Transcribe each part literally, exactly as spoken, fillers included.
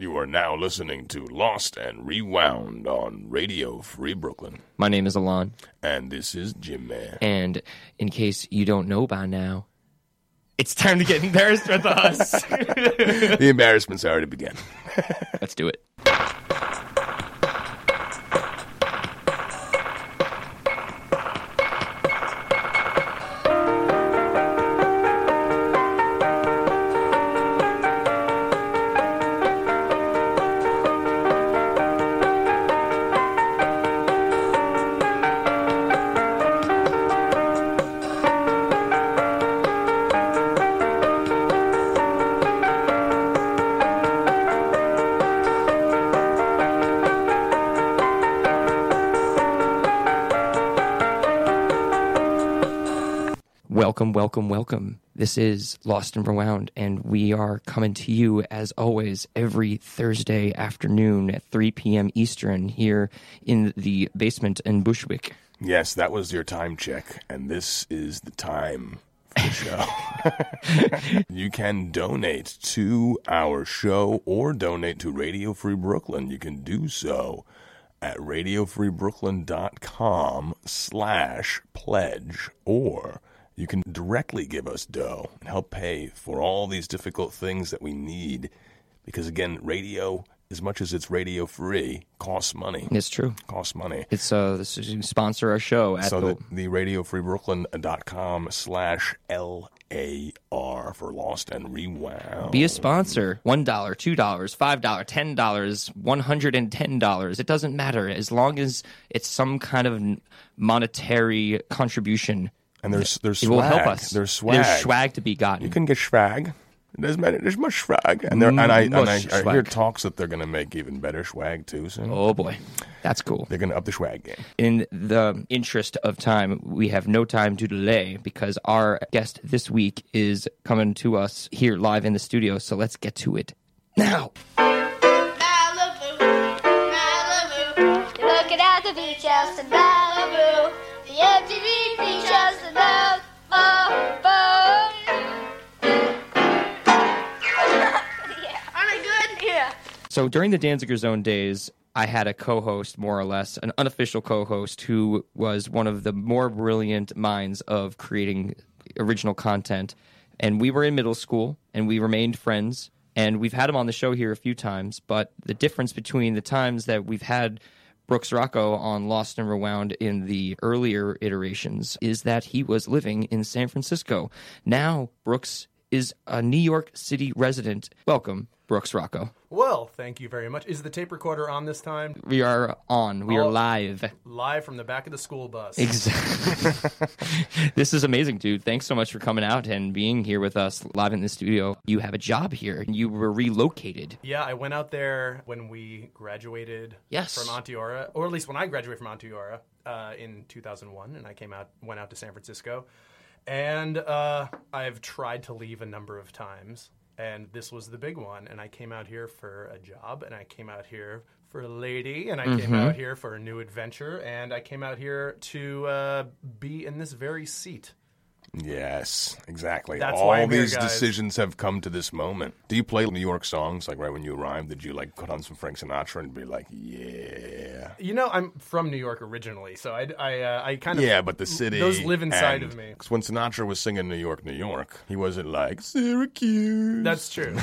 You are now listening to Lost and Rewound on Radio Free Brooklyn. My name is Alon. And this is Jim Man. And in case you don't know by now, it's time to get embarrassed with us. The embarrassment's already begun. Let's do it. Welcome, welcome, welcome. This is Lost and Rewound, and we are coming to you, as always, every Thursday afternoon at three p.m. Eastern here in the basement in Bushwick. Yes, that was your time check, and this is the time for the show. You can donate to our show or donate to Radio Free Brooklyn. You can do so at radiofreebrooklyn.com slash pledge, or you can directly give us dough and help pay for all these difficult things that we need. Because, again, radio, as much as it's radio free, costs money. It's true. Costs money. It's uh, this is you sponsor our show at so the... the, the radiofreebrooklyn.com slash L A R for Lost and Rewound. Be a sponsor. One dollar, two dollars, five dollars, ten dollars, one hundred and ten dollars. It doesn't matter as long as it's some kind of monetary contribution. And there's there's it swag. will help us. There's swag. There's swag to be gotten. You can get swag. There's many, there's much swag, and there and I and I, I hear swag. talks that they're going to make even better swag too soon. Oh boy, that's cool. They're going to up the swag game. In the interest of time, we have no time to delay because our guest this week is coming to us here live in the studio. So let's get to it now. Malibu, Malibu, looking at the beach house in Malibu. The M T V beach house in Malibu. Yeah, aren't I good? Yeah. So during the Danziger Zone days, I had a co-host, more or less, an unofficial co-host who was one of the more brilliant minds of creating original content. And we were in middle school, and we remained friends. And we've had him on the show here a few times, but the difference between the times that we've had Brooks Rocco on Lost and Rewound in the earlier iterations is that he was living in San Francisco. Now, Brooks is a New York City resident. Welcome, Brooks Rocco. Well, thank you very much. Is the tape recorder on this time? We are on. We oh, are live. Live from the back of the school bus. Exactly. This is amazing, dude. Thanks so much for coming out and being here with us live in the studio. You have a job here, and you were relocated. Yeah, I went out there when we graduated yes. from Onteora, or at least when I graduated from Onteora uh, in two thousand one, and I came out, went out to San Francisco. And uh, I've tried to leave a number of times. And this was the big one. And I came out here for a job, and I came out here for a lady, and I mm-hmm. came out here for a new adventure, and I came out here to uh, be in this very seat. Yes, exactly. That's All why I'm these here, guys. decisions have come to this moment. Do you play New York songs, like right when you arrived? Did you like put on some Frank Sinatra and be like, yeah? You know, I'm from New York originally, so I, I, uh, I kind of... Yeah, but the city... Those live inside and, of me. 'cause when Sinatra was singing New York, New York, he wasn't like, Syracuse. That's true.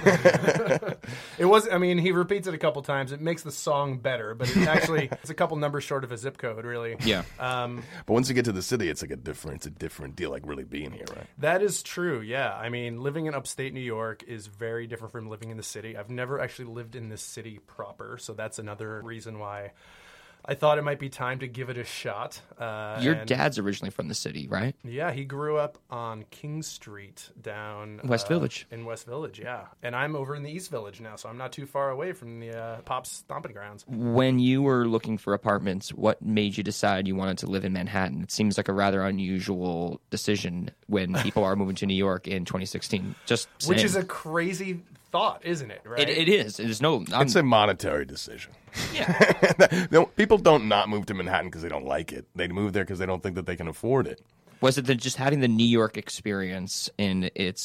It was, I mean, he repeats it a couple times. It makes the song better, but it actually, it's a couple numbers short of a zip code, really. Yeah. Um, but once you get to the city, it's like a different, it's a different deal, like really being here, right? That is true, yeah. I mean, living in upstate New York is very different from living in the city. I've never actually lived in this city proper, so that's another reason why I thought it might be time to give it a shot. Uh, Your and, dad's originally from the city, right? Yeah, he grew up on King Street down... West uh, Village. In West Village, yeah. And I'm over in the East Village now, so I'm not too far away from the uh, Pop's stomping grounds. When you were looking for apartments, what made you decide you wanted to live in Manhattan? It seems like a rather unusual decision when people are moving to New York in twenty sixteen. Just saying. Which is a crazy thought, isn't it? Right? It, it is. There's no. I'm, It's a monetary decision. Yeah. No, people don't not move to Manhattan because they don't like it. They move there because they don't think that they can afford it. Was it the, just having the New York experience in its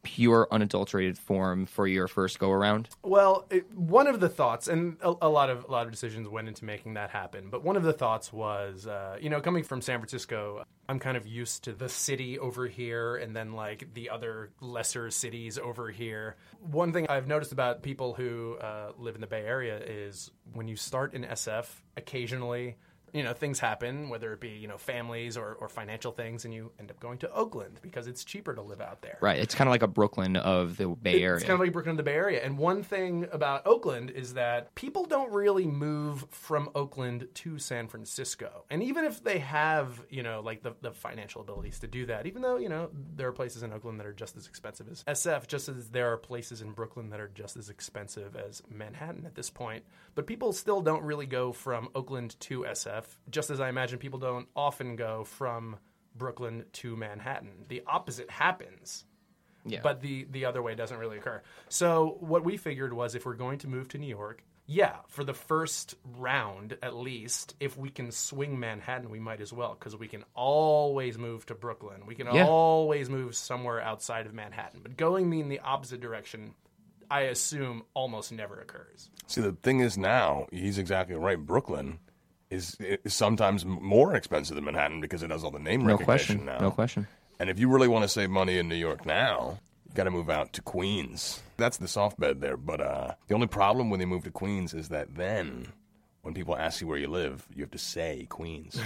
pure unadulterated form for your first go around? Well, it, one of the thoughts, and a, a lot of a lot of decisions went into making that happen. But one of the thoughts was, uh, you know, coming from San Francisco, I'm kind of used to the city over here, and then like the other lesser cities over here. One thing I've noticed about people who uh, live in the Bay Area is when you start in S F, occasionally, you know, things happen, whether it be, you know, families or, or financial things, and you end up going to Oakland because it's cheaper to live out there. Right. It's kind of like a Brooklyn of the Bay Area. It's kind of like Brooklyn of the Bay Area. And one thing about Oakland is that people don't really move from Oakland to San Francisco. And even if they have, you know, like the, the financial abilities to do that, even though, you know, there are places in Oakland that are just as expensive as S F, just as there are places in Brooklyn that are just as expensive as Manhattan at this point. But people still don't really go from Oakland to S F, just as I imagine people don't often go from Brooklyn to Manhattan. The opposite happens. Yeah. But the, the other way doesn't really occur. So what we figured was if we're going to move to New York, yeah, for the first round at least, if we can swing Manhattan, we might as well, because we can always move to Brooklyn. We can Yeah. always move somewhere outside of Manhattan. But going in the opposite direction, I assume, almost never occurs. See, the thing is now, he's exactly right. Brooklyn is, is sometimes more expensive than Manhattan because it has all the name No recognition question. now. No question. And if you really want to save money in New York now, you got to move out to Queens. That's the soft bed there. But uh, the only problem when they move to Queens is that then when people ask you where you live, you have to say Queens.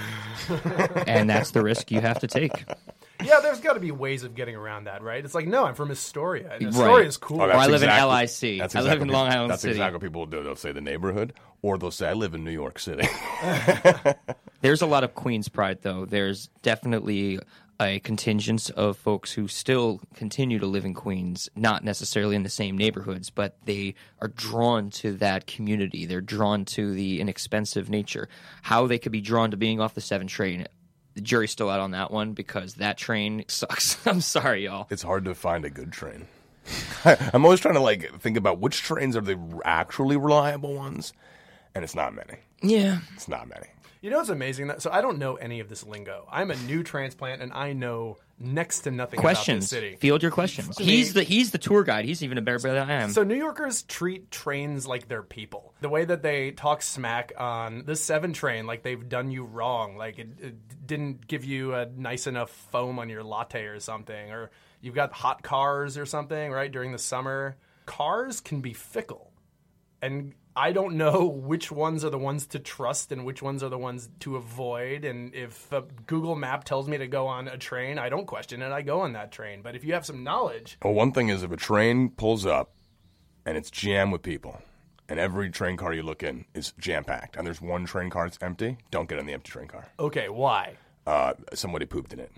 And that's the risk you have to take. Yeah, there's got to be ways of getting around that, right? It's like, no, I'm from Astoria, and Right. Astoria is cool. Oh, Or that's I live in exactly- L I C. that's I live exactly in what Long people- Island That's City. exactly what people will do. They'll say the neighborhood, or they'll say, I live in New York City. There's a lot of Queens pride, though. There's definitely a contingent of folks who still continue to live in Queens, not necessarily in the same neighborhoods, but they are drawn to that community. They're drawn to the inexpensive nature. How they could be drawn to being off the seven train, the jury's still out on that one because that train sucks. I'm sorry, y'all. It's hard to find a good train. I'm always trying to like think about which trains are the actually reliable ones, and it's not many. Yeah. It's not many. You know what's amazing? That, so I don't know any of this lingo. I'm a new transplant, and I know next to nothing Questions. about this city. Field your questions. He's the he's the tour guide. He's even a better brother than I am. So New Yorkers treat trains like they're people. The way that they talk smack on the seven train, like they've done you wrong, like it, it didn't give you a nice enough foam on your latte or something, or you've got hot cars or something, right, during the summer. Cars can be fickle, and I don't know which ones are the ones to trust and which ones are the ones to avoid. And if a Google map tells me to go on a train, I don't question it. I go on that train. But if you have some knowledge, Well, one thing is if a train pulls up and it's jammed with people, and every train car you look in is jam-packed, and there's one train car that's empty, don't get in the empty train car. okay, why? Uh, somebody pooped in it.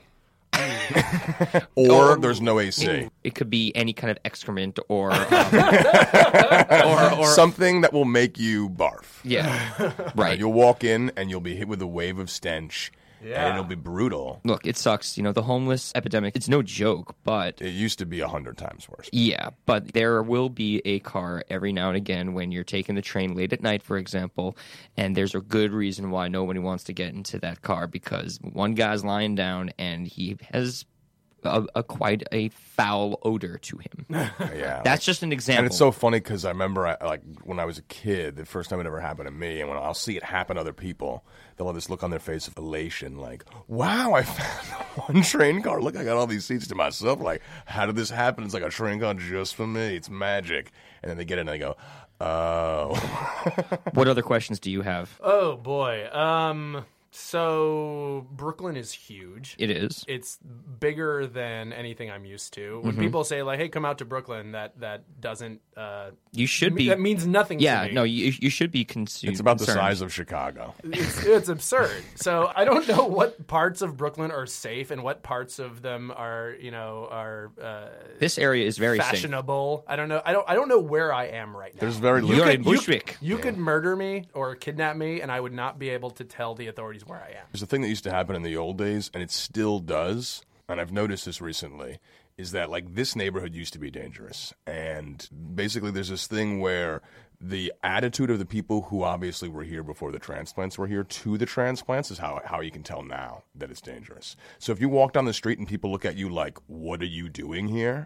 Or there's no A C. It could be any kind of excrement or um, or, or Something that will make you barf. yeah, Uh, right. You'll walk in and you'll be hit with a wave of stench, Yeah. and it'll be brutal. Look, it sucks. You know, the homeless epidemic, it's no joke, but It used to be a hundred times worse. yeah, but there will be a car every now and again when you're taking the train late at night, for example, and there's a good reason why nobody wants to get into that car because one guy's lying down and he has a, a quite a foul odor to him. Yeah, That's just an example. And it's so funny because I remember, I, like, when I was a kid, the first time it ever happened to me, and when I'll see it happen to other people, they'll have this look on their face of elation, like, wow, I found one train car. Look, I got all these seats to myself. Like, how did this happen? It's like a train car just for me. It's magic. And then they get in and they go, oh. What other questions do you have? Oh, boy. Um, so Brooklyn is huge. It is. It's bigger than anything I'm used to. When people say, like, hey, come out to Brooklyn, that, that doesn't... Uh, You should me- be. that means nothing Yeah, to me. no, you you should be consumed. It's about the size of Chicago. It's, it's absurd. So I don't know what parts of Brooklyn are safe and what parts of them are, you know, are uh, This area is very safe. fashionable. I don't know. I don't. I don't know where I am right now. There's very You're little. in Bushwick. You could murder me or kidnap me, and I would not be able to tell the authorities where I am. There's a thing that used to happen in the old days, and it still does, and I've noticed this recently, is that, like, this neighborhood used to be dangerous. And basically there's this thing where the attitude of the people who obviously were here before the transplants were here to the transplants is how, how you can tell now that it's dangerous. So if you walk down the street and people look at you like, what are you doing here?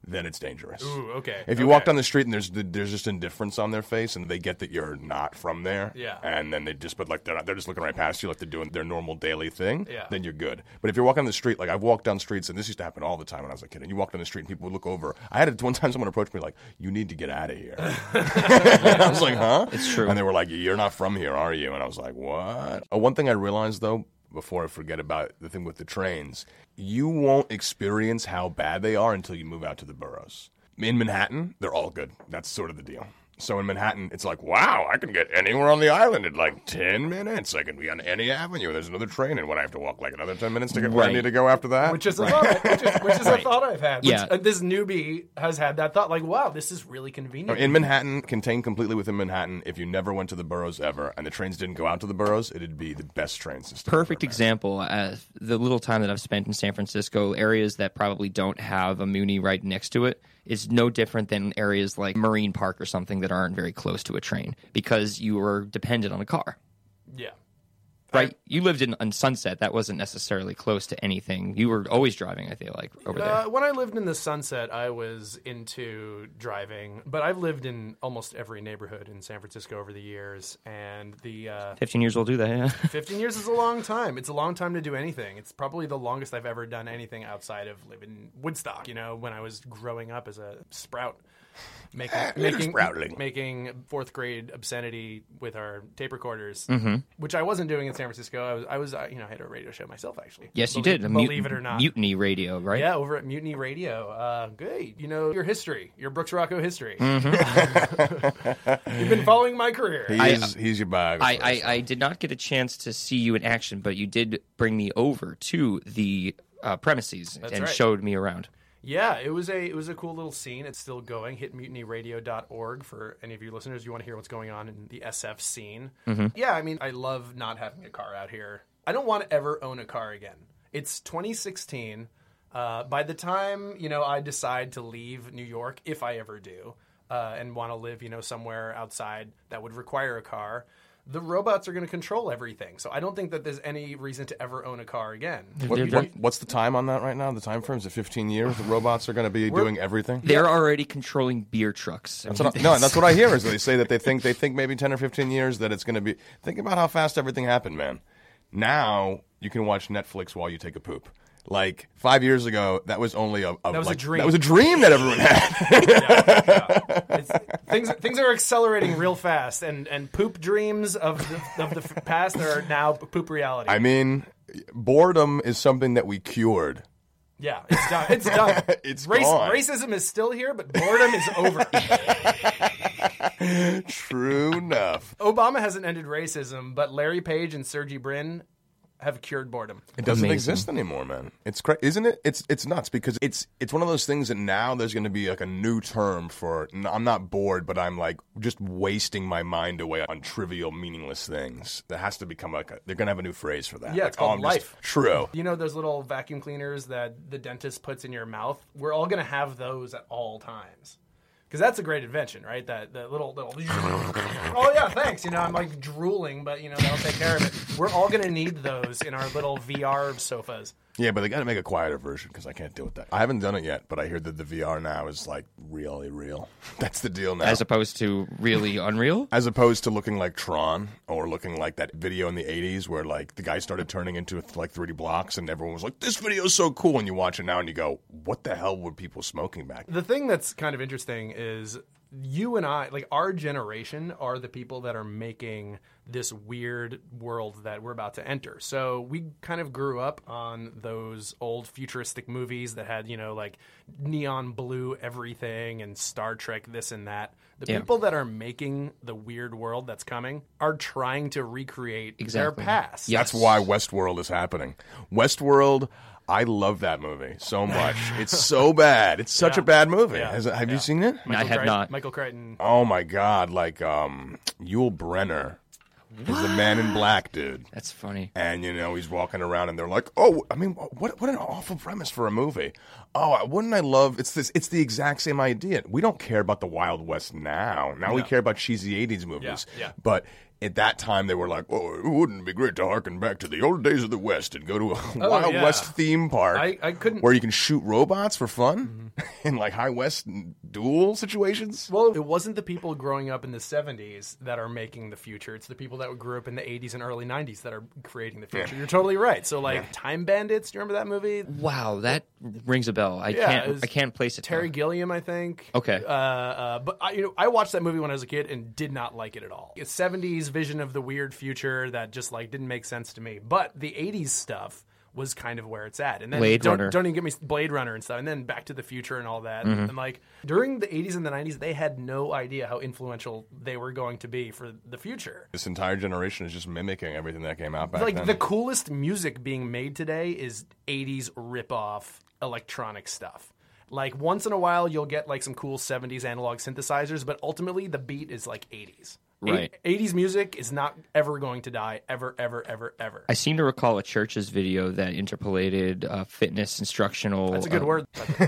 then it's dangerous. Ooh, okay. If you okay. walk down the street and there's there's just indifference on their face and they get that you're not from there, Yeah. and then they just but like they're not, they're just looking right past you like they're doing their normal daily thing, Yeah. then you're good. But if you're walking down the street, like I've walked down streets and this used to happen all the time when I was a kid, and you walk down the street and people would look over. I had it one time someone approached me like, "You need to get out of here." I was like, "Huh?" It's true. And they were like, "You're not from here, are you?" And I was like, "What?" Uh, one thing I realized though, before I forget about the thing with the trains, you won't experience how bad they are until you move out to the boroughs. In Manhattan, they're all good. That's sort of the deal. So in Manhattan, it's like, wow, I can get anywhere on the island in like ten minutes. I can be on any avenue. There's another train, and when I have to walk like another ten minutes to get where I Right. need to go after that. Which is a thought, which is, which is a Right. thought I've had. Which, Yeah. uh, this newbie has had that thought, like, wow, this is really convenient. In Manhattan, contained completely within Manhattan, if you never went to the boroughs ever, and the trains didn't go out to the boroughs, it'd be the best train system. Perfect ever, man. example. Uh, the little time that I've spent in San Francisco, areas that probably don't have a Muni right next to it is no different than areas like Marine Park or something that aren't very close to a train because you were dependent on a car. yeah. Right? You lived in on Sunset. That wasn't necessarily close to anything. You were always driving, I feel like, over there. Uh, when I lived in the Sunset, I was into driving, but I've lived in almost every neighborhood in San Francisco over the years, and the uh, fifteen years will do that, yeah. fifteen years is a long time. It's a long time to do anything. It's probably the longest I've ever done anything outside of living in Woodstock, you know, when I was growing up as a sprout. Making making, Sproutling. making fourth grade obscenity with our tape recorders, Mm-hmm. which I wasn't doing in San Francisco. I was, I was, uh, you know, I had a radio show myself actually. Yes, you Believe- did. A Believe mut- it or not, Mutiny Radio, right? yeah, over at Mutiny Radio. Uh, great. You know your history, your Brooks Rocco history. Mm-hmm. You've been following my career. He I- is, he's your biographer. I, I, I did not get a chance to see you in action, but you did bring me over to the uh, premises and right. showed me around. Yeah, it was a it was a cool little scene. It's still going. Hit mutiny radio dot org for any of you listeners. You want to hear what's going on in the S F scene. Mm-hmm. Yeah, I mean, I love not having a car out here. I don't want to ever own a car again. It's twenty sixteen. Uh, by the time, you know, I decide to leave New York, if I ever do, uh, and want to live, you know, somewhere outside that would require a car, the robots are going to control everything. So I don't think that there's any reason to ever own a car again. What, They're- what, what's the time on that right now? The time frame is it fifteen years? The robots are going to be doing everything. They're already controlling beer trucks. That's what I, no, that's what I hear is they say that they think they think maybe ten or fifteen years that it's going to be. Think about how fast everything happened, man. Now you can watch Netflix while you take a poop. Like five years ago, that was only a, a That was a like, dream. That was a dream that everyone had. Yeah. It's, things things are accelerating real fast, and, and poop dreams of the, of the f- past are now poop reality. I mean, boredom is something that we cured. yeah, it's done. It's done. It's Race, gone. Racism is still here, but boredom is over. True enough. Obama hasn't ended racism, but Larry Page and Sergey Brin have cured boredom. It doesn't Amazing. exist anymore, man. It's cra- isn't it? It's it's nuts because it's it's one of those things that now there's going to be like a new term for. n- I'm not bored, but I'm like just wasting my mind away on trivial, meaningless things. That has to become like a, they're going to have a new phrase for that. Yeah, like, it's called I'm just- life. True. You know those little vacuum cleaners that the dentist puts in your mouth? We're all going to have those at all times. Because that's a great invention, right? That that little little. Oh yeah, thanks. You know, I'm like drooling, but you know that'll take care of it. We're all gonna need those in our little V R sofas. Yeah, but they got to make a quieter version because I can't deal with that. I haven't done it yet, but I hear that the V R now is like really real. That's the deal now. As opposed to really Unreal. As opposed to looking like Tron or looking like that video in the eighties where like the guy started turning into like three D blocks and everyone was like, this video is so cool. And you watch it now and you go, what the hell were people smoking back then? The thing that's kind of interesting is you and I, like our generation, are the people that are making this weird world that we're about to enter. So we kind of grew up on those old futuristic movies that had, you know, like neon blue everything and Star Trek this and that. The Yeah. people that are making the weird world that's coming are trying to recreate Exactly. their past. Yeah. That's why Westworld is happening. Westworld, I love that movie so much. It's so bad. It's such Yeah. a bad movie. Yeah. Has, have Yeah. you seen it? I have Crichton- not. Michael Crichton. Oh my God. Like um, Yul Brenner is the man in black, dude. That's funny. And, you know, he's walking around and they're like, oh, I mean, what what an awful premise for a movie. Oh, wouldn't I love, it's this, it's the exact same idea. We don't care about the Wild West now. Now we No. care about cheesy eighties movies. Yeah, yeah. But at that time they were like, oh, it wouldn't be great to harken back to the old days of the West and go to a Oh, Wild yeah. West theme park I, I couldn't. where you can shoot robots for fun in like high West duel situations. Well, it wasn't the people growing up in the seventies that are making the future. It's the people that grew up in the eighties and early nineties that are creating the future. Yeah. You're totally right. So, like, Time Bandits, do you remember that movie? Wow, that rings a bell. I Yeah, it can't. was I can't place it. Terry now. Gilliam, I think. Okay. Uh, uh, but I, you know, I watched that movie when I was a kid and did not like it at all. It's seventies vision of the weird future that just like didn't make sense to me. But the eighties stuff was kind of where it's at. And then Blade don't, Runner. don't even get me Blade Runner and stuff. And then Back to the Future and all that. Mm-hmm. And like during the eighties and the nineties, they had no idea how influential they were going to be for the future. This entire generation is just mimicking everything that came out back Like then. the coolest music being made today is eighties rip-off electronic stuff. Like once in a while you'll get like some cool seventies analog synthesizers, but ultimately the beat is like eighties. Right. eighties music is not ever going to die, ever, ever, ever, ever. I seem to recall a Church's video that interpolated uh, fitness instructional. That's a good uh, word.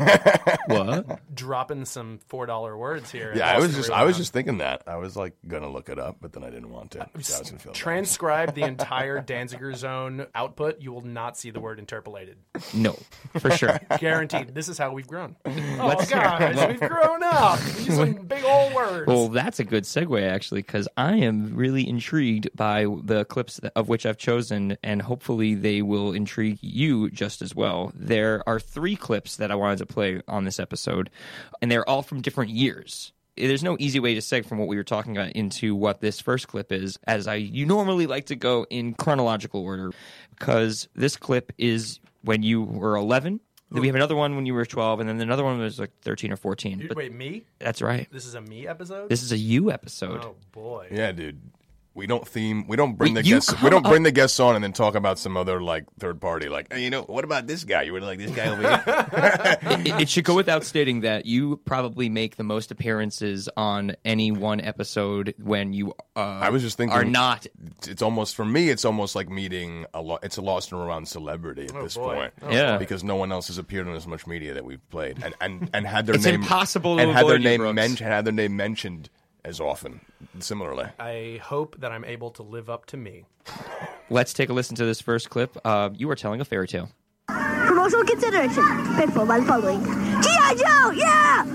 What? Dropping some four dollar words here. yeah, I was Boston just I was Rewind. just thinking that. I was like gonna look it up, but then I didn't want to. I was gonna feel bad. Transcribe the entire Danziger Zone output. You will not see the word interpolated. No, for sure. Guaranteed. This is how we've grown. Oh, guys, we've grown up. Using big old words. Well, that's a good segue, actually, because I am really intrigued by the clips of which I've chosen, and hopefully they will intrigue you just as well. There are three clips that I wanted to play on this episode, and they're all from different years. There's no easy way to segue from what we were talking about into what this first clip is, as I you normally like to go in chronological order, because this clip is when you were eleven. Then we have another one when you were twelve, and then another one was like thirteen or fourteen. You- But Wait, me? that's right. This is a me episode? This is a you episode. Oh, boy. Yeah, dude. We don't theme. We don't bring We- the you guests. We come don't up- bring the guests on and then talk about some other like third party. Like, hey, you know, what about this guy? You really like this guy over here? it, it should go without stating that you probably make the most appearances on any one episode when you uh, I was just thinking are not. It's almost for me. It's almost like meeting a lo- It's a lost and around celebrity at this boy. point. Oh, Yeah. because no one else has appeared on as much media that we've played, and and, and had their It's name impossible to and had their avoid you, name Brooks. mentioned. Had their name mentioned as often. Similarly, I hope that I'm able to live up to me. Let's take a listen to this first clip. Uh, you are telling a fairy tale. Promotional consideration paid for by the following. G I. Joe, yeah!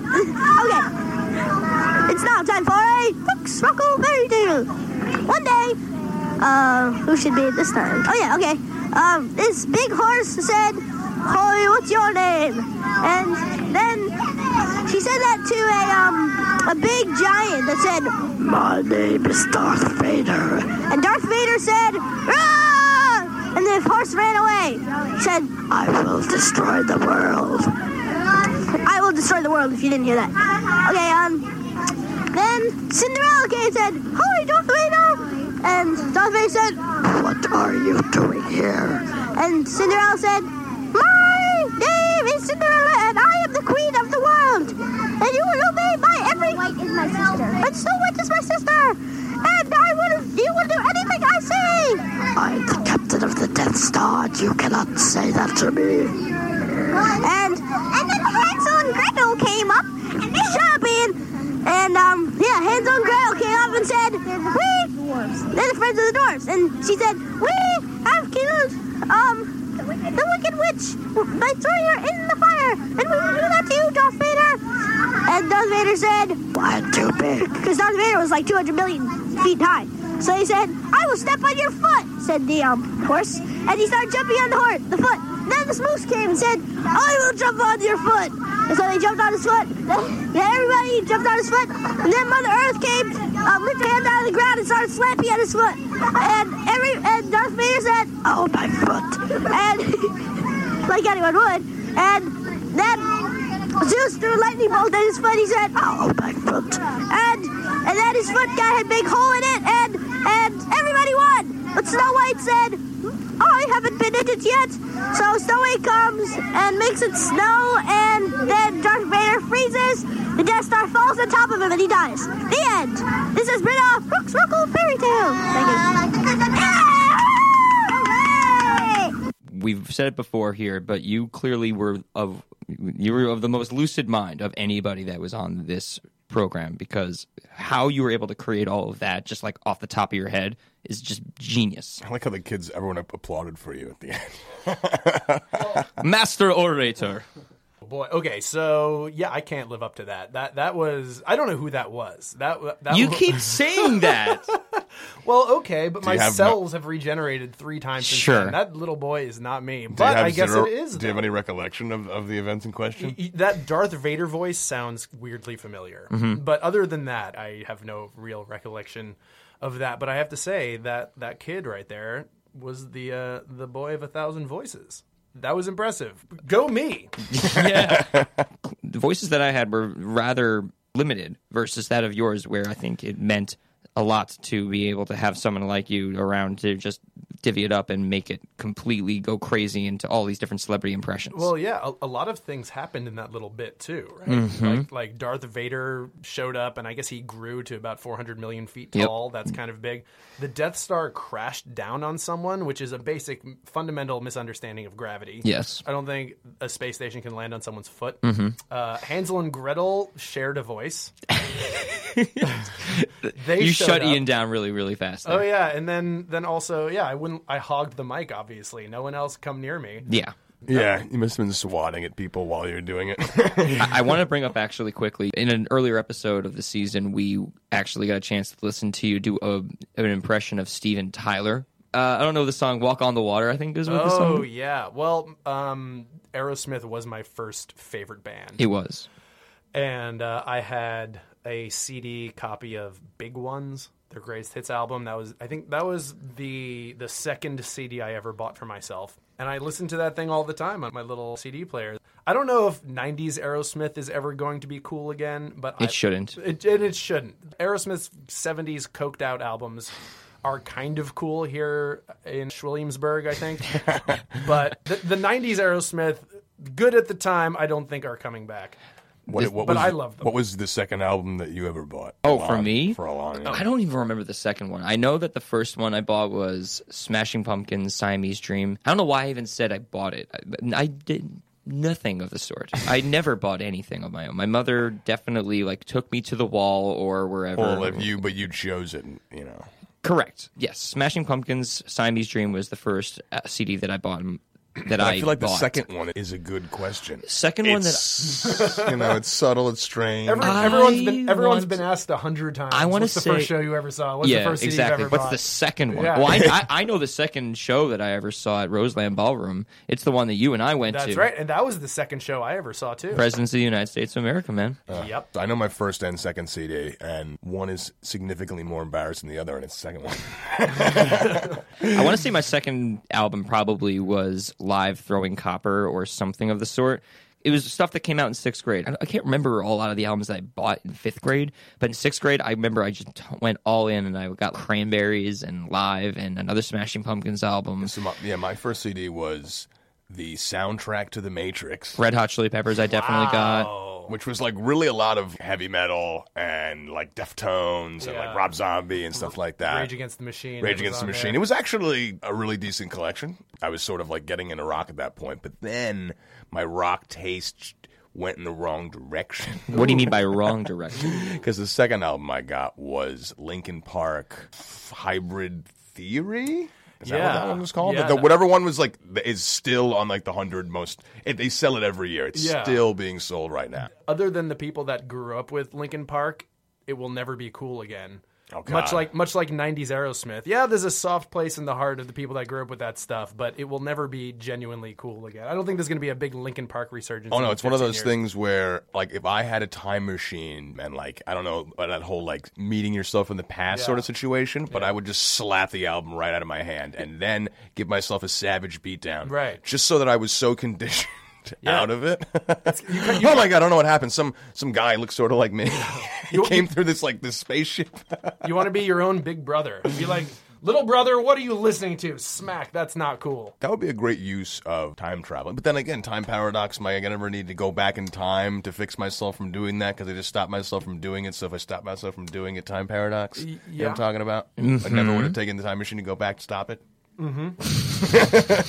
Okay. It's now time for a Brooks Ruckle fairy tale. One day, uh, who should be it this time? Oh, yeah, okay. Um, this big horse said, "Hoy, what's your name?" And then she said that to a, um, a big giant that said, "My name is Darth Vader." And Darth Vader said, "Rah!" And the horse ran away. He said, "I will destroy the world." I will destroy the world if you didn't hear that. Okay, um, then Cinderella came and said, "Hi, Darth Vader." And Darth Vader said, "What are you doing here?" And Cinderella said, "My name is Cinderella, and I am the queen of the world. And you will obey my every..." White is my sister. And Snow White is my sister. And I will, you will do anything I say. I'm the captain of the Death Star, and you cannot say that to me. And and then Hansel and Gretel came up and they shopping. And um yeah, Hansel and Gretel came up and said, "We they're the friends of the dwarves." And she said, "We have killed um the wicked witch by throwing her in the fire, and we will do that to you, Darth Vader." And Darth Vader said, "Why too big?" Because Darth Vader was like two hundred million feet high. So he said, "I will step on your foot," said the um horse, and he started jumping on the horse, the foot. Then the moose came and said, "I will jump on your foot." And so they jumped on his foot. Yeah, everybody jumped on his foot. And then Mother Earth came, um, lifted her hand out of the ground and started slapping at his foot. And every and Darth Vader said, "Oh, my foot." And like anyone would. And then Zeus threw a lightning bolt at his foot. He said, "Oh, my foot." And and then his foot got a big hole in it, and and everybody won. But Snow White said, "I haven't been in it yet." So Snow White comes and makes it snow, and then Darth Vader freezes. The Death Star falls on top of him, and he dies. The end. This has been a Brooks Ruckle fairy tale. Thank you. We've said it before here, but you clearly were of you were of the most lucid mind of anybody that was on this program, because how you were able to create all of that just like off the top of your head is just genius. I like how the kids, everyone applauded for you at the end. Master orator. Boy, okay, so yeah, I can't live up to that. That that was I don't know who that was. That that You was, keep saying that. well, okay, but my you have cells have regenerated three times since Sure. then. That little boy is not me, Do you but have I guess zero- it is. Do you have though. any recollection of, of the events in question? Y- That Darth Vader voice sounds weirdly familiar, Mm-hmm. but other than that, I have no real recollection of that. But I have to say that that kid right there was the uh, the boy of a thousand voices. That was impressive. Go me! Yeah. The voices that I had were rather limited versus that of yours, where I think it meant a lot to be able to have someone like you around to just divvy it up and make it completely go crazy into all these different celebrity impressions. Well, yeah, a, a lot of things happened in that little bit too, right? Mm-hmm. Like, like Darth Vader showed up, and I guess he grew to about four hundred million feet Yep. tall. That's kind of big. The Death Star crashed down on someone, which is a basic, fundamental misunderstanding of gravity. Yes. I don't think a space station can land on someone's foot. Mm-hmm. Uh, Hansel and Gretel shared a voice. They you showed shut up. Ian down really, really fast there. Oh yeah, and then then also yeah, I wouldn't. I hogged the mic. Obviously, no one else come near me. Yeah. Yeah, you must have been swatting at people while you're doing it. I, I want to bring up actually quickly, in an earlier episode of the season, we actually got a chance to listen to you do a, an impression of Steven Tyler. Uh, I don't know the song "Walk on the Water." I think is what the Oh song. yeah. Well, um, Aerosmith was my first favorite band. It was. And uh, I had a C D copy of Big Ones, their greatest hits album. That was, I think, that was the the second C D I ever bought for myself, and I listened to that thing all the time on my little C D player. I don't know if nineties Aerosmith is ever going to be cool again, but It I, shouldn't. It, and it shouldn't. Aerosmith's seventies coked out albums are kind of cool here in Williamsburg, I think, but the, the nineties Aerosmith, good at the time, I don't think are coming back. What, what but was, I love them. What was the second album that you ever bought? Oh, Alon- for me? For Alon, yeah. I don't even remember the second one. I know that the first one I bought was Smashing Pumpkins' Siamese Dream. I don't know why I even said I bought it. I, I did nothing of the sort. I never bought anything on my own. My mother definitely like took me to the wall or wherever. Well, if you, but you chose it, you know. Correct. Yes. Smashing Pumpkins' Siamese Dream was the first uh, C D that I bought. That I, I feel like bought. the second one is a good question. Second one that It's, you know, it's subtle, it's strange. Every, I everyone's been everyone's want- been asked a hundred times. I wanna What's the say- first show you ever saw? What's yeah, the first C D exactly. you ever What's bought? the second one? Yeah. Well, I, I I know the second show that I ever saw at Roseland Ballroom. It's the one that you and I went That's to. right, and that was the second show I ever saw too. Presidents of the United States of America, man. Yep. I know my first and second C D, and one is significantly more embarrassing than the other, and it's the second one. I want to say my second album probably was Live Throwing Copper or something of the sort. It was stuff that came out in sixth grade. I, I can't remember a lot of the albums that I bought in fifth grade, but in sixth grade, I remember I just went all in and I got Cranberries and Live and another Smashing Pumpkins album. So my, yeah, my first C D was the soundtrack to The Matrix, Red Hot Chili Peppers, I definitely got. which was like really a lot of heavy metal and like Deftones and Yeah. like Rob Zombie and stuff like that. Rage Against the Machine. Rage was Against the on Machine. there. It was actually a really decent collection. I was sort of like getting into rock at that point, but then my rock taste went in the wrong direction. What do you mean by wrong direction? Because the second album I got was Linkin Park Hybrid Theory. Is that what Yeah. that one was called? Yeah, the, that- whatever one was like is still on like the hundred most. It, they sell it every year. It's Yeah. still being sold right now. Other than the people that grew up with Linkin Park, it will never be cool again. Oh, God. Much like much like nineties Aerosmith. Yeah, there's a soft place in the heart of the people that grew up with that stuff, but it will never be genuinely cool again. I don't think there's going to be a big Linkin Park resurgence. Oh no, in it's one of fifteen those years. things where like if I had a time machine and like I don't know that whole like meeting yourself in the past Yeah. sort of situation, but I would just slap the album right out of my hand and then give myself a savage beatdown, Right. Just so that I was so conditioned Yeah. out of it. Oh my god, I don't know what happened. Some some guy looks sort of like me. he You- came through this like this spaceship. You want to be your own big brother. Be like, little brother, what are you listening to? Smack, that's not cool. That would be a great use of time traveling. But then again, time paradox, am I going to ever need to go back in time to fix myself from doing that because I just stopped myself from doing it? So if I stop myself from doing it, time paradox? You know what yeah. I'm talking about? I never would have taken the time machine to go back to stop it.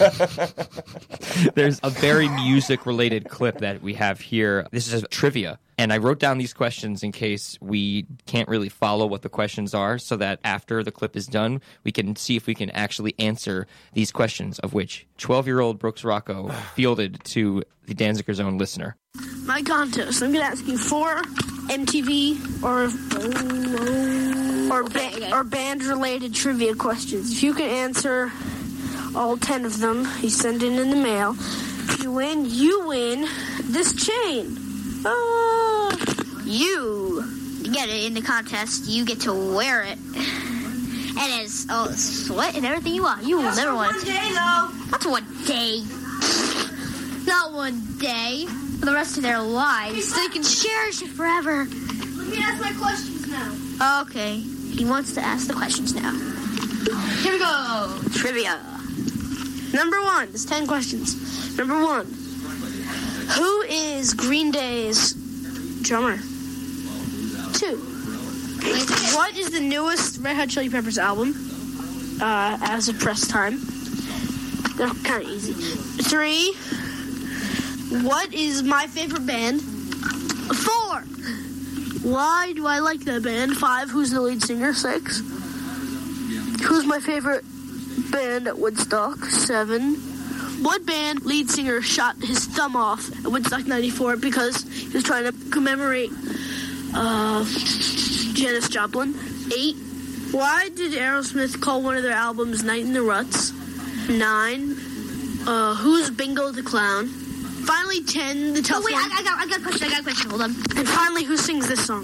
There's a very music-related clip that we have here. This is trivia. And I wrote down these questions in case we can't really follow what the questions are, so that after the clip is done, we can see if we can actually answer these questions, of which twelve-year-old Brooks Rocco fielded to the Danziger Zone listener. My contest. I'm going to ask you four M T V or or, ba- or band-related trivia questions. If you can answer all ten of them, you send it in the mail. If you win, you win this chain. Oh. You get it in the contest. You get to wear it. And it's oh, sweat and everything you want. You will never want it. One day, though. That's one day. Not one day. For the rest of their lives. So you can cherish it forever. Let me ask my questions now. Okay. He wants to ask the questions now. Here we go. Trivia. Number one. There's ten questions. Number one. Who is Green Day's drummer? Two. What is the newest Red Hot Chili Peppers album uh, as of press time? They're kind of easy. Three. What is my favorite band? Four. Why do I like that band? Five. Who's the lead singer? Six. Who's my favorite band at Woodstock? Seven. What band lead singer shot his thumb off at Woodstock ninety-four because he was trying to commemorate uh, Janis Joplin? Eight. Why did Aerosmith call one of their albums Night in the Ruts? Nine. Uh, who's Bingo the Clown? Finally, ten. The tough Oh, wait, one. I, I, got, I got a question. I got a question. Hold on. And finally, who sings this song?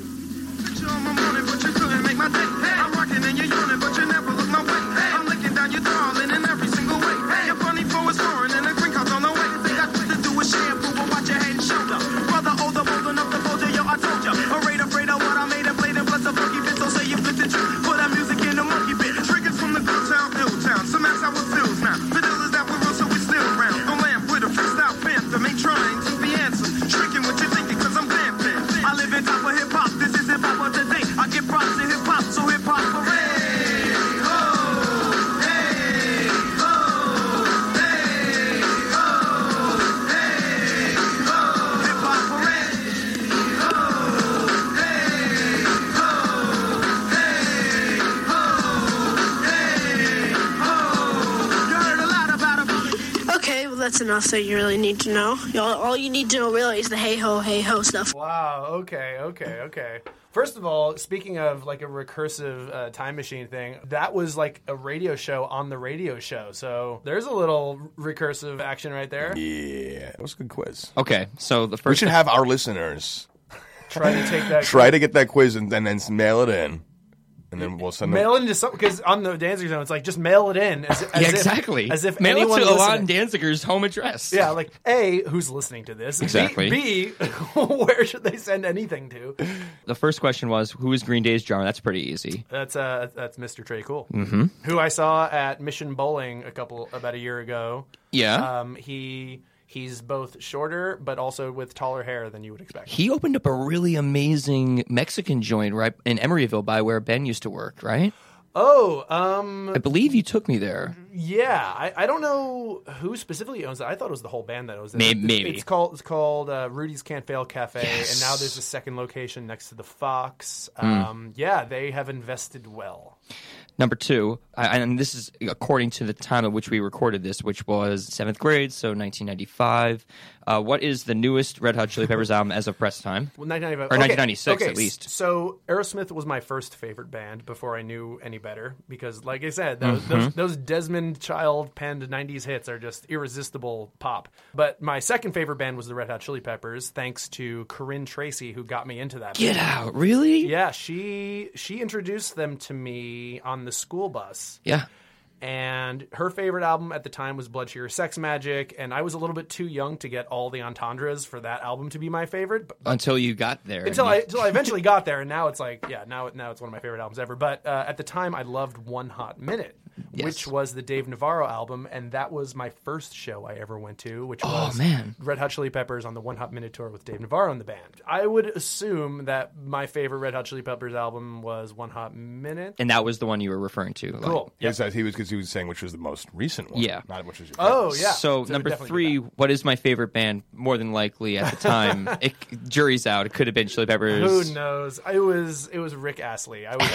That's enough that you really need to know. All, all you need to know really is the hey ho, hey ho stuff. Wow. Okay. Okay. Okay. First of all, speaking of like a recursive uh, time machine thing, that was like a radio show on the radio show. So there's a little recursive action right there. Yeah, that was a good quiz. Okay, so the We first should have our listeners Try to take that. try to get that quiz and, and then mail it in. And then we'll send them. Mail it into some because on the Danziger Zone, it's like just mail it in. As, as yeah, if, exactly. As if mail anyone it to listening- Alon Danziger's home address. Yeah, like A, who's listening to this? Exactly. B, B, where should they send anything to? The first question was, who is Green Day's drummer? That's pretty easy. That's uh, that's Mister Trey Cool, mm-hmm. who I saw at Mission Bowling a couple about a year ago. Yeah. Um, he he's both shorter but also with taller hair than you would expect. He opened up a really amazing Mexican joint right in Emeryville by where Ben used to work, right? Oh, um, I believe you took me there. yeah. I, I don't know who specifically owns it. I thought it was the whole band that owns it. Maybe- It's, maybe. it's called it's called uh, Rudy's Can't Fail Cafe, Yes. and now there's a second location next to the Fox. Hmm. Um, yeah, they have invested well. Number two, I, and this is according to the time at which we recorded this, which was seventh grade, so nineteen ninety-five. Uh, what is the newest Red Hot Chili Peppers album as of press time? Well, nineteen ninety-five Or okay, nineteen ninety-six, okay, at least. So Aerosmith was my first favorite band before I knew any better because, like I said, those, those, those Desmond Child penned nineties hits are just irresistible pop. But my second favorite band was the Red Hot Chili Peppers, thanks to Corinne Tracy, who got me into that Get band. out, really? Yeah, she she introduced them to me on the school bus. Yeah. And her favorite album at the time was Blood Sugar Sex Magic, and I was a little bit too young to get all the entendres for that album to be my favorite. But Until you got there. until and I you- until I eventually got there, and now it's like, yeah, now now it's one of my favorite albums ever. But uh, at the time, I loved One Hot Minute, Yes. which was the Dave Navarro album, and that was my first show I ever went to, which Oh, was man. Red Hot Chili Peppers on the One Hot Minute tour with Dave Navarro in the band. I would assume that my favorite Red Hot Chili Peppers album was One Hot Minute. And that was the one you were referring to. Like, Cool. He said he was because he was saying which was the most recent one. Yeah. Not which was your Oh, favorite. yeah. So, So number definitely three, do what is my favorite band? More than likely at the time, it, jury's out. It could have been Chili Peppers. Who knows? It was it was Rick Astley. I was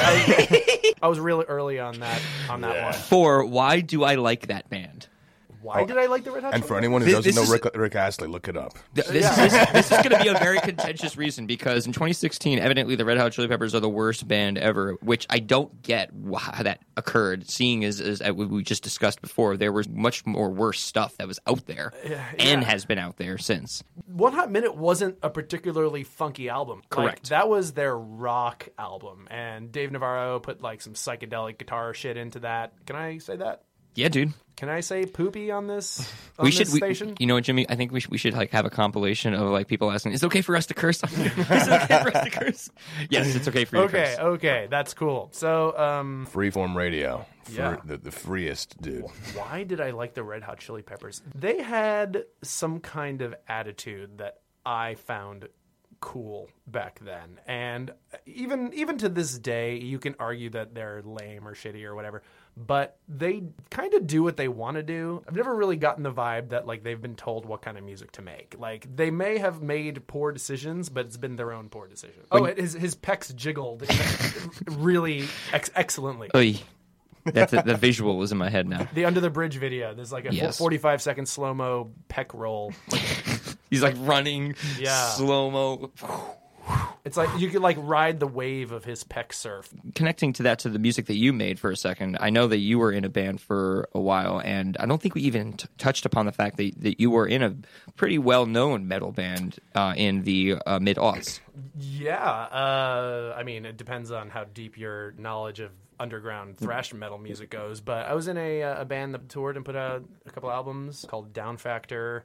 I, I was really early on that on that Yeah. one. Four, why do I like that band? Why did I like the Red Hot And Chili for anyone who This- doesn't this know is- Rick, Rick Astley, look it up. Th- This, this, this is going to be a very contentious reason because in twenty sixteen, evidently the Red Hot Chili Peppers are the worst band ever, which I don't get wh- how that occurred, seeing as, as uh, we just discussed before, there was much more worse stuff that was out there and has been out there since. One Hot Minute wasn't a particularly funky album. Correct. Like, that was their rock album, and Dave Navarro put like some psychedelic guitar shit into that. Can I say that? Yeah, dude. Can I say poopy on this? On We this should, we, station? you know what, Jimmy? I think we should, we should like have a compilation of like people asking, "Is it okay for us to curse? Is it okay for us to curse?" Yes, it's okay for you Okay, to curse. okay, that's cool. So, um, Freeform radio. Free, Yeah. the, the freest dude. why did I like the Red Hot Chili Peppers? They had some kind of attitude that I found cool back then, and even even to this day, you can argue that they're lame or shitty or whatever, but they kind of do what they want to do. I've never really gotten the vibe that like they've been told what kind of music to make. Like they may have made poor decisions, but it's been their own poor decision. Oh, it, his his pecs jiggled really ex- excellently. Oy. That's the visual is in my head now. The Under the Bridge video, there's like a Yes. forty-five second slow mo pec roll. He's like running, Yeah. slow mo. It's like you could like ride the wave of his pec surf. Connecting to that to the music that you made for a second, I know that you were in a band for a while, and I don't think we even t- touched upon the fact that, that you were in a pretty well-known metal band uh, in the uh, mid-aughts. Yeah, uh, I mean, it depends on how deep your knowledge of underground thrash metal music goes. But I was in a, a band that toured and put out a couple albums called Down Factor.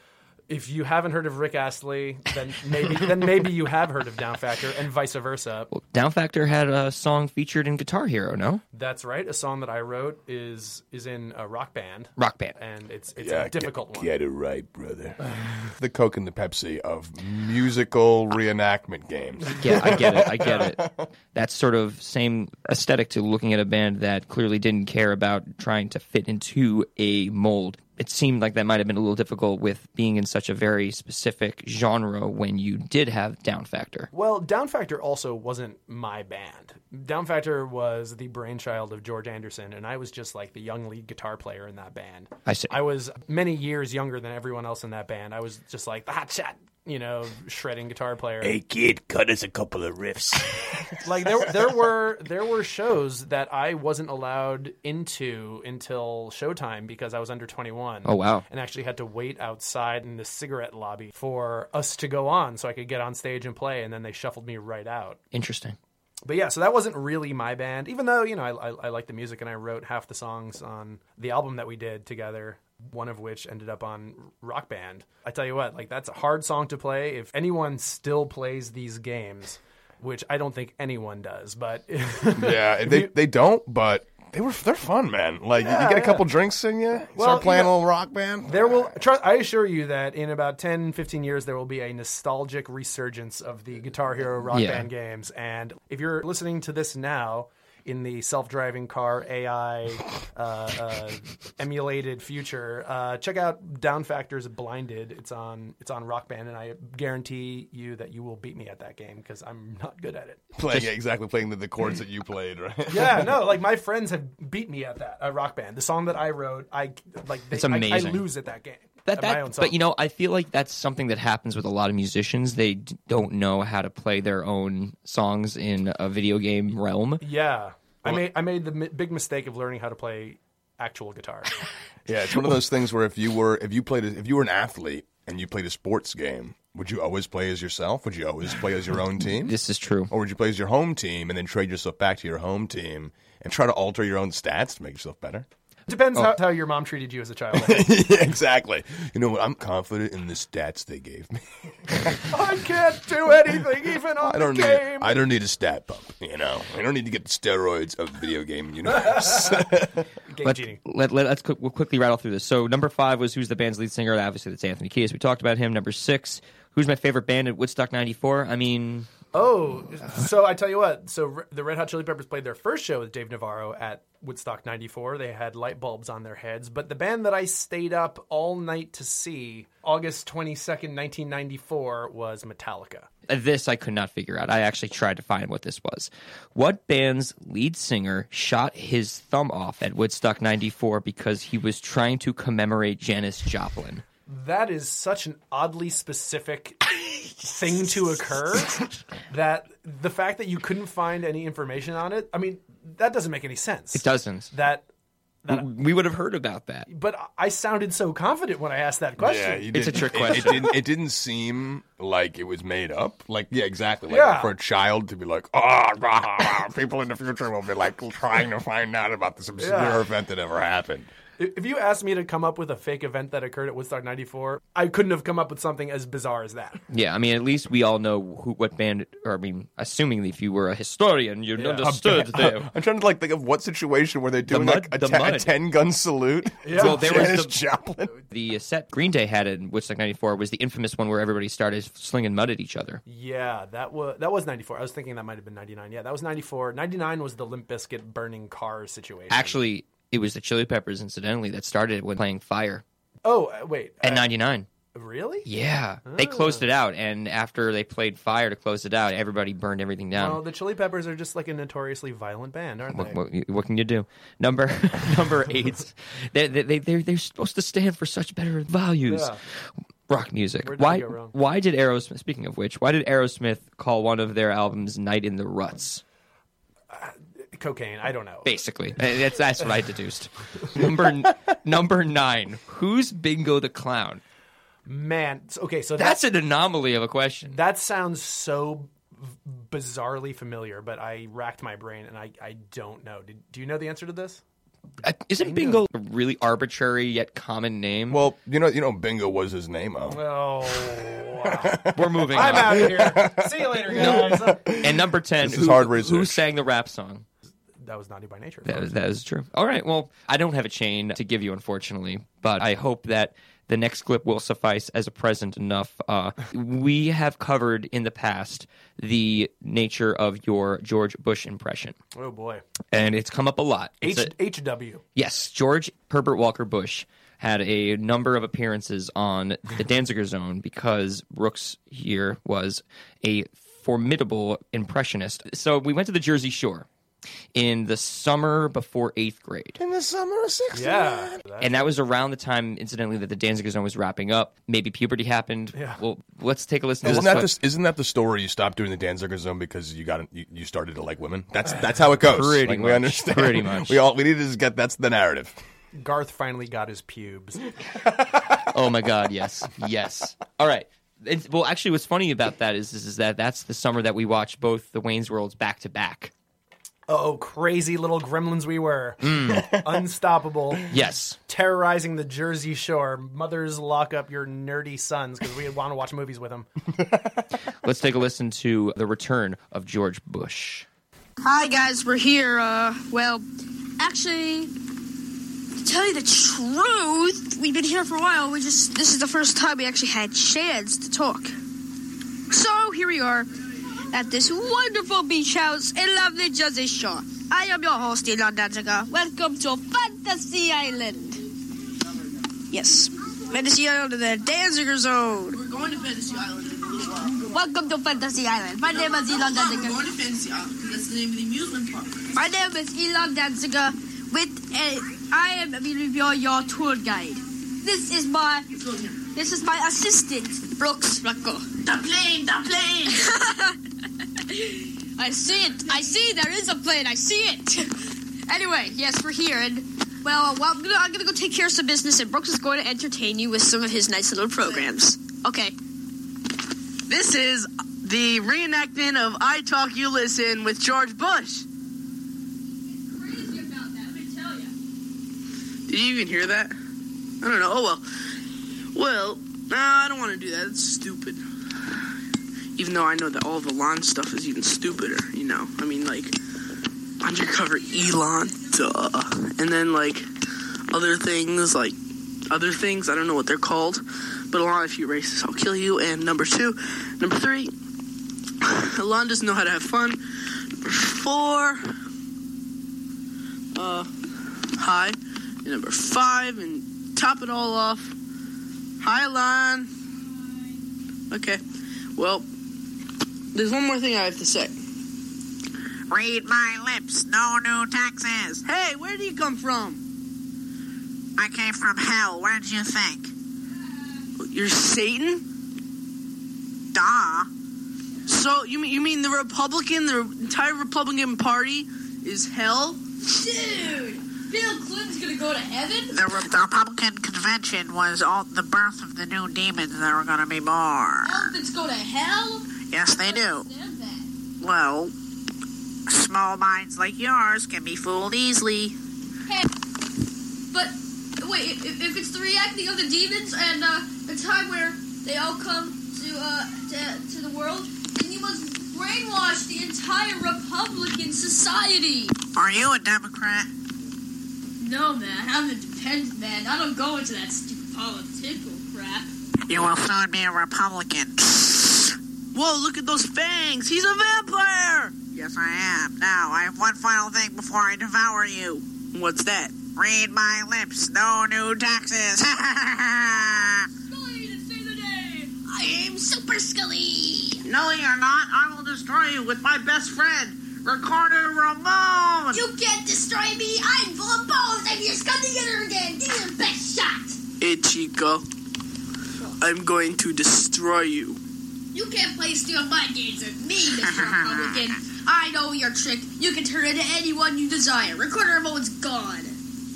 If you haven't heard of Rick Astley, then maybe then maybe you have heard of Down Factor, and vice versa. Well, Down Factor had a song featured in Guitar Hero, no? That's right. A song that I wrote is is in a rock band, Rock band. and it's it's Yeah, a difficult get, one. Get it right, brother. The Coke and the Pepsi of musical reenactment games. Yeah, I get it. I get it. That's sort of same aesthetic to looking at a band that clearly didn't care about trying to fit into a mold. It seemed like that might have been a little difficult with being in such a very specific genre when you did have Down Factor. Well, Down Factor also wasn't my band. Down Factor was the brainchild of George Anderson, and I was just like the young lead guitar player in that band. I see. I was many years younger than everyone else in that band. I was just like the hot shot, you know, shredding guitar player. Hey, kid, cut us a couple of riffs. Like there, there were there were shows that I wasn't allowed into until showtime because I was under twenty-one. Oh, wow. And actually had to wait outside in the cigarette lobby for us to go on so I could get on stage and play, and then they shuffled me right out. Interesting. But yeah, so that wasn't really my band, even though, you know, I, I, I like the music and I wrote half the songs on the album that we did together, one of which ended up on Rock Band. I tell you what, like that's a hard song to play. If anyone still plays these games, which I don't think anyone does, but Yeah, they they don't, but they were they're fun, man. Like you get a couple drinks in you, Well, start playing you know, a little rock band. there will, try, I assure you that in about ten, fifteen years, there will be a nostalgic resurgence of the Guitar Hero Rock Yeah. Band games. And if you're listening to this now, in the self-driving car A I uh, uh, emulated future, uh, check out Down Factor's Blinded. It's on it's on Rock Band, and I guarantee you that you will beat me at that game because I'm not good at it. Playing yeah, exactly playing the, the chords that you played, right? Yeah, no, like my friends have beat me at that at Rock Band. The song that I wrote, I like. They, It's I- I, amazing. lose at that game. That, at my own that, song. but you know, I feel like that's something that happens with a lot of musicians. They d- don't know how to play their own songs in a video game realm. Yeah, I made I made the mi- big mistake of learning how to play actual guitar. Yeah, it's one of those things where if you were if you played a, if you were an athlete and you played a sports game, would you always play as yourself? Would you always play as your own team? This is true. Or would you play as your home team and then trade yourself back to your home team and try to alter your own stats to make yourself better? Depends Oh. how, how your mom treated you as a child. Yeah, exactly. You know what? I'm confident in the stats they gave me. I can't do anything, even on I don't the need. game. I don't need a stat pump. You know, I don't need to get the steroids of the video game universe. Game Let, genie. let, let, let's quick, we'll quickly rattle through this. So number five was who's the band's lead singer? Obviously, that's Anthony Kiedis. We talked about him. Number six, who's my favorite band at Woodstock ninety-four? I mean, Oh, so I tell you what. So Re- the Red Hot Chili Peppers played their first show with Dave Navarro at Woodstock ninety-four. They had light bulbs on their heads. But the band that I stayed up all night to see, August twenty-second, nineteen ninety-four, was Metallica. this I could not figure out. I actually tried to find what this was. What band's lead singer shot his thumb off at Woodstock ninety-four because he was trying to commemorate Janis Joplin? That is such an oddly specific thing to occur that the fact that you couldn't find any information on it, I mean, that doesn't make any sense. It doesn't. That, that We would have heard about that. but I sounded so confident when I asked that question. Yeah, you It's a didn't- trick it- question. It, didn't. It didn't seem like it was made up. Like, yeah, exactly. Like Yeah. for a child to be like, oh, rah, rah, people in the future will be like trying to find out about this obscure Yeah. event that ever happened. If you asked me to come up with a fake event that occurred at Woodstock ninety-four, I couldn't have come up with something as bizarre as that. Yeah, I mean, at least we all know who, what band, or I mean, assuming if you were a historian, you understood there. I'm trying to like think of what situation where they're doing mud- like a, the te- mud. a ten gun salute. Yeah. Well, there was Janis the- Joplin. The set Green Day had in Woodstock ninety-four was the infamous one where everybody started slinging mud at each other. Yeah, that was that was ninety-four. I was thinking that might have been ninety-nine. Yeah, that was ninety-four. ninety-nine was the Limp Bizkit burning car situation. Actually, it was the Chili Peppers, incidentally, that started it when playing Fire oh uh, wait, at uh, ninety-nine. really? Yeah, they closed it out, and after they played Fire to close it out, everybody burned everything down. Well, the Chili Peppers are just like a notoriously violent band, aren't What, they? what, what can you do? Number number eight, they they they they're, they're supposed to stand for such better values. Yeah. Rock music. Where did Why? we go wrong? Why did Aerosmith? Speaking of which, why did Aerosmith call one of their albums "Night in the Ruts"? Cocaine. I don't know. Basically, Uh, that's that's what I deduced. Number number nine. Who's Bingo the Clown? Man, s- okay, so That's that's an anomaly of a question. that sounds so v- bizarrely familiar, but I racked my brain and I, I don't know. Did, do you know the answer to this? Uh, Isn't Bingo a really arbitrary yet common name? Well, you know, you know, Bingo was his name. Oh, Oh, we're moving I'm on. out of here. See you later, guys. And number ten. This is who, hard who research. sang the rap song? That was Naughty by Nature. That is, that is true. All right. Well, I don't have a chain to give you, unfortunately, but I hope that the next clip will suffice as a present enough. Uh, we have covered in the past the nature of your George Bush impression, Oh boy. and it's come up a lot. It's H a- HW. yes, George Herbert Walker Bush had a number of appearances on the Danziger Zone because Brooks here was a formidable impressionist. So we went to the Jersey Shore in the summer before eighth grade. in the summer of sixty. Yeah. And that was around the time, incidentally, that the Danziger Zone was wrapping up. Maybe puberty happened. Yeah. Well, let's take a listen Isn't to that this. the, isn't that the story? You stopped doing the Danziger Zone because you got you, you started to like women. That's that's how it goes. Pretty Like, much, we understand. pretty much. We all we need to just get that's the narrative. Garth finally got his pubes. Oh my God! Yes, yes. All right. It's, well, actually, what's funny about that is, is is that that's the summer that we watched both the Wayne's Worlds back to back. Oh, crazy little gremlins we were. Mm. Unstoppable. Yes. Terrorizing the Jersey Shore. Mothers, lock up your nerdy sons because we want to watch movies with them. Let's take a listen to the return of George Bush. Hi guys, we're here. Uh, well, actually, to tell you the truth, we've been here for a while. We just this is the first time we actually had a chance to talk. So here we are at this wonderful beach house in lovely Jersey Shore. I am your host, Elon Danziger. Welcome to Fantasy Island. Yes, Fantasy Island in the Danziger Zone. We're going to Fantasy Island in a little while. Welcome to Fantasy Island. My name is Elon Hold on, we're Danziger. going to Fantasy Island because that's the name of the amusement park. My name is Elon Danziger. With a, I am your, your tour guide. This is my Let's go here. this is my assistant, Brooks Rocco. The plane, the plane! I see it. I see there is a plane. I see it. Anyway, yes, we're here, and well, well I'm, gonna, I'm gonna go take care of some business, and Brooks is going to entertain you with some of his nice little programs. Okay. This is the reenactment of I Talk, You Listen with George Bush. Crazy about that, let me tell you. Did you even hear that? I don't know. Oh, well. Well, nah, I don't want to do that. It's stupid. Even though I know that all the Elon stuff is even stupider, you know? I mean, like, undercover Elon, duh. And then, like, other things, like, other things, I don't know what they're called. But Elon, if you erase this, I'll kill you. And number two. Number three, Elon doesn't know how to have fun. Number four, uh, hi. And number five, and top it all off, hi, Elon. Okay, well, there's one more thing I have to say. Read my lips, no new taxes. Hey, where do you come from? I came from hell, where did you think? You're Satan? Duh. So, you mean, you mean the Republican, the entire Republican Party is hell? Dude, Bill Clinton's gonna go to heaven? The, Re- the Republican convention was all the birth of the new demons that were going to be born. Elephants go to hell? Yes, they I do. don't understand that. Well, small minds like yours can be fooled easily. Hey, but wait, if, if it's the reacting of the demons and uh, the time where they all come to uh to, to the world, then you must brainwash the entire Republican society. Are you a Democrat? No, man, I'm a dependent man. I don't go into that stupid political crap. You will soon be a Republican. Whoa, look at those fangs! He's a vampire! Yes, I am. Now, I have one final thing before I devour you. What's that? Read my lips, no new taxes. Scully, to say the name. I am Super Scully. No, you're not. I will destroy you with my best friend, Ricardo Ramon. You can't destroy me. I'm full of balls. I'm just come together again. Give me the best shot. Hey, Chico. I'm going to destroy you. You can't play steal my games with me, Mister Republican. I know your trick. You can turn into anyone you desire. Recorder Ramon's gone.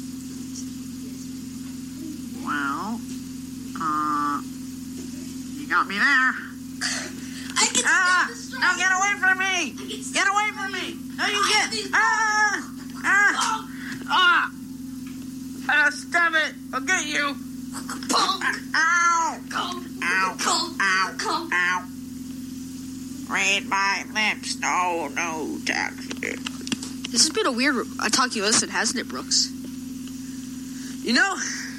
Well, uh, you got me there. I can Ah! still destroy Now you. get away from me! I can still Get away destroy from me! you. How you I get? have these Ah! Ah! Ah! Ah! Stab it! I'll get you! Pong. Ow! Come. Ow! Come. Ow! Come. Ow! Read my lips. No, no taxes. This has been a weird I talk you listen, hasn't it, Brooks? You know,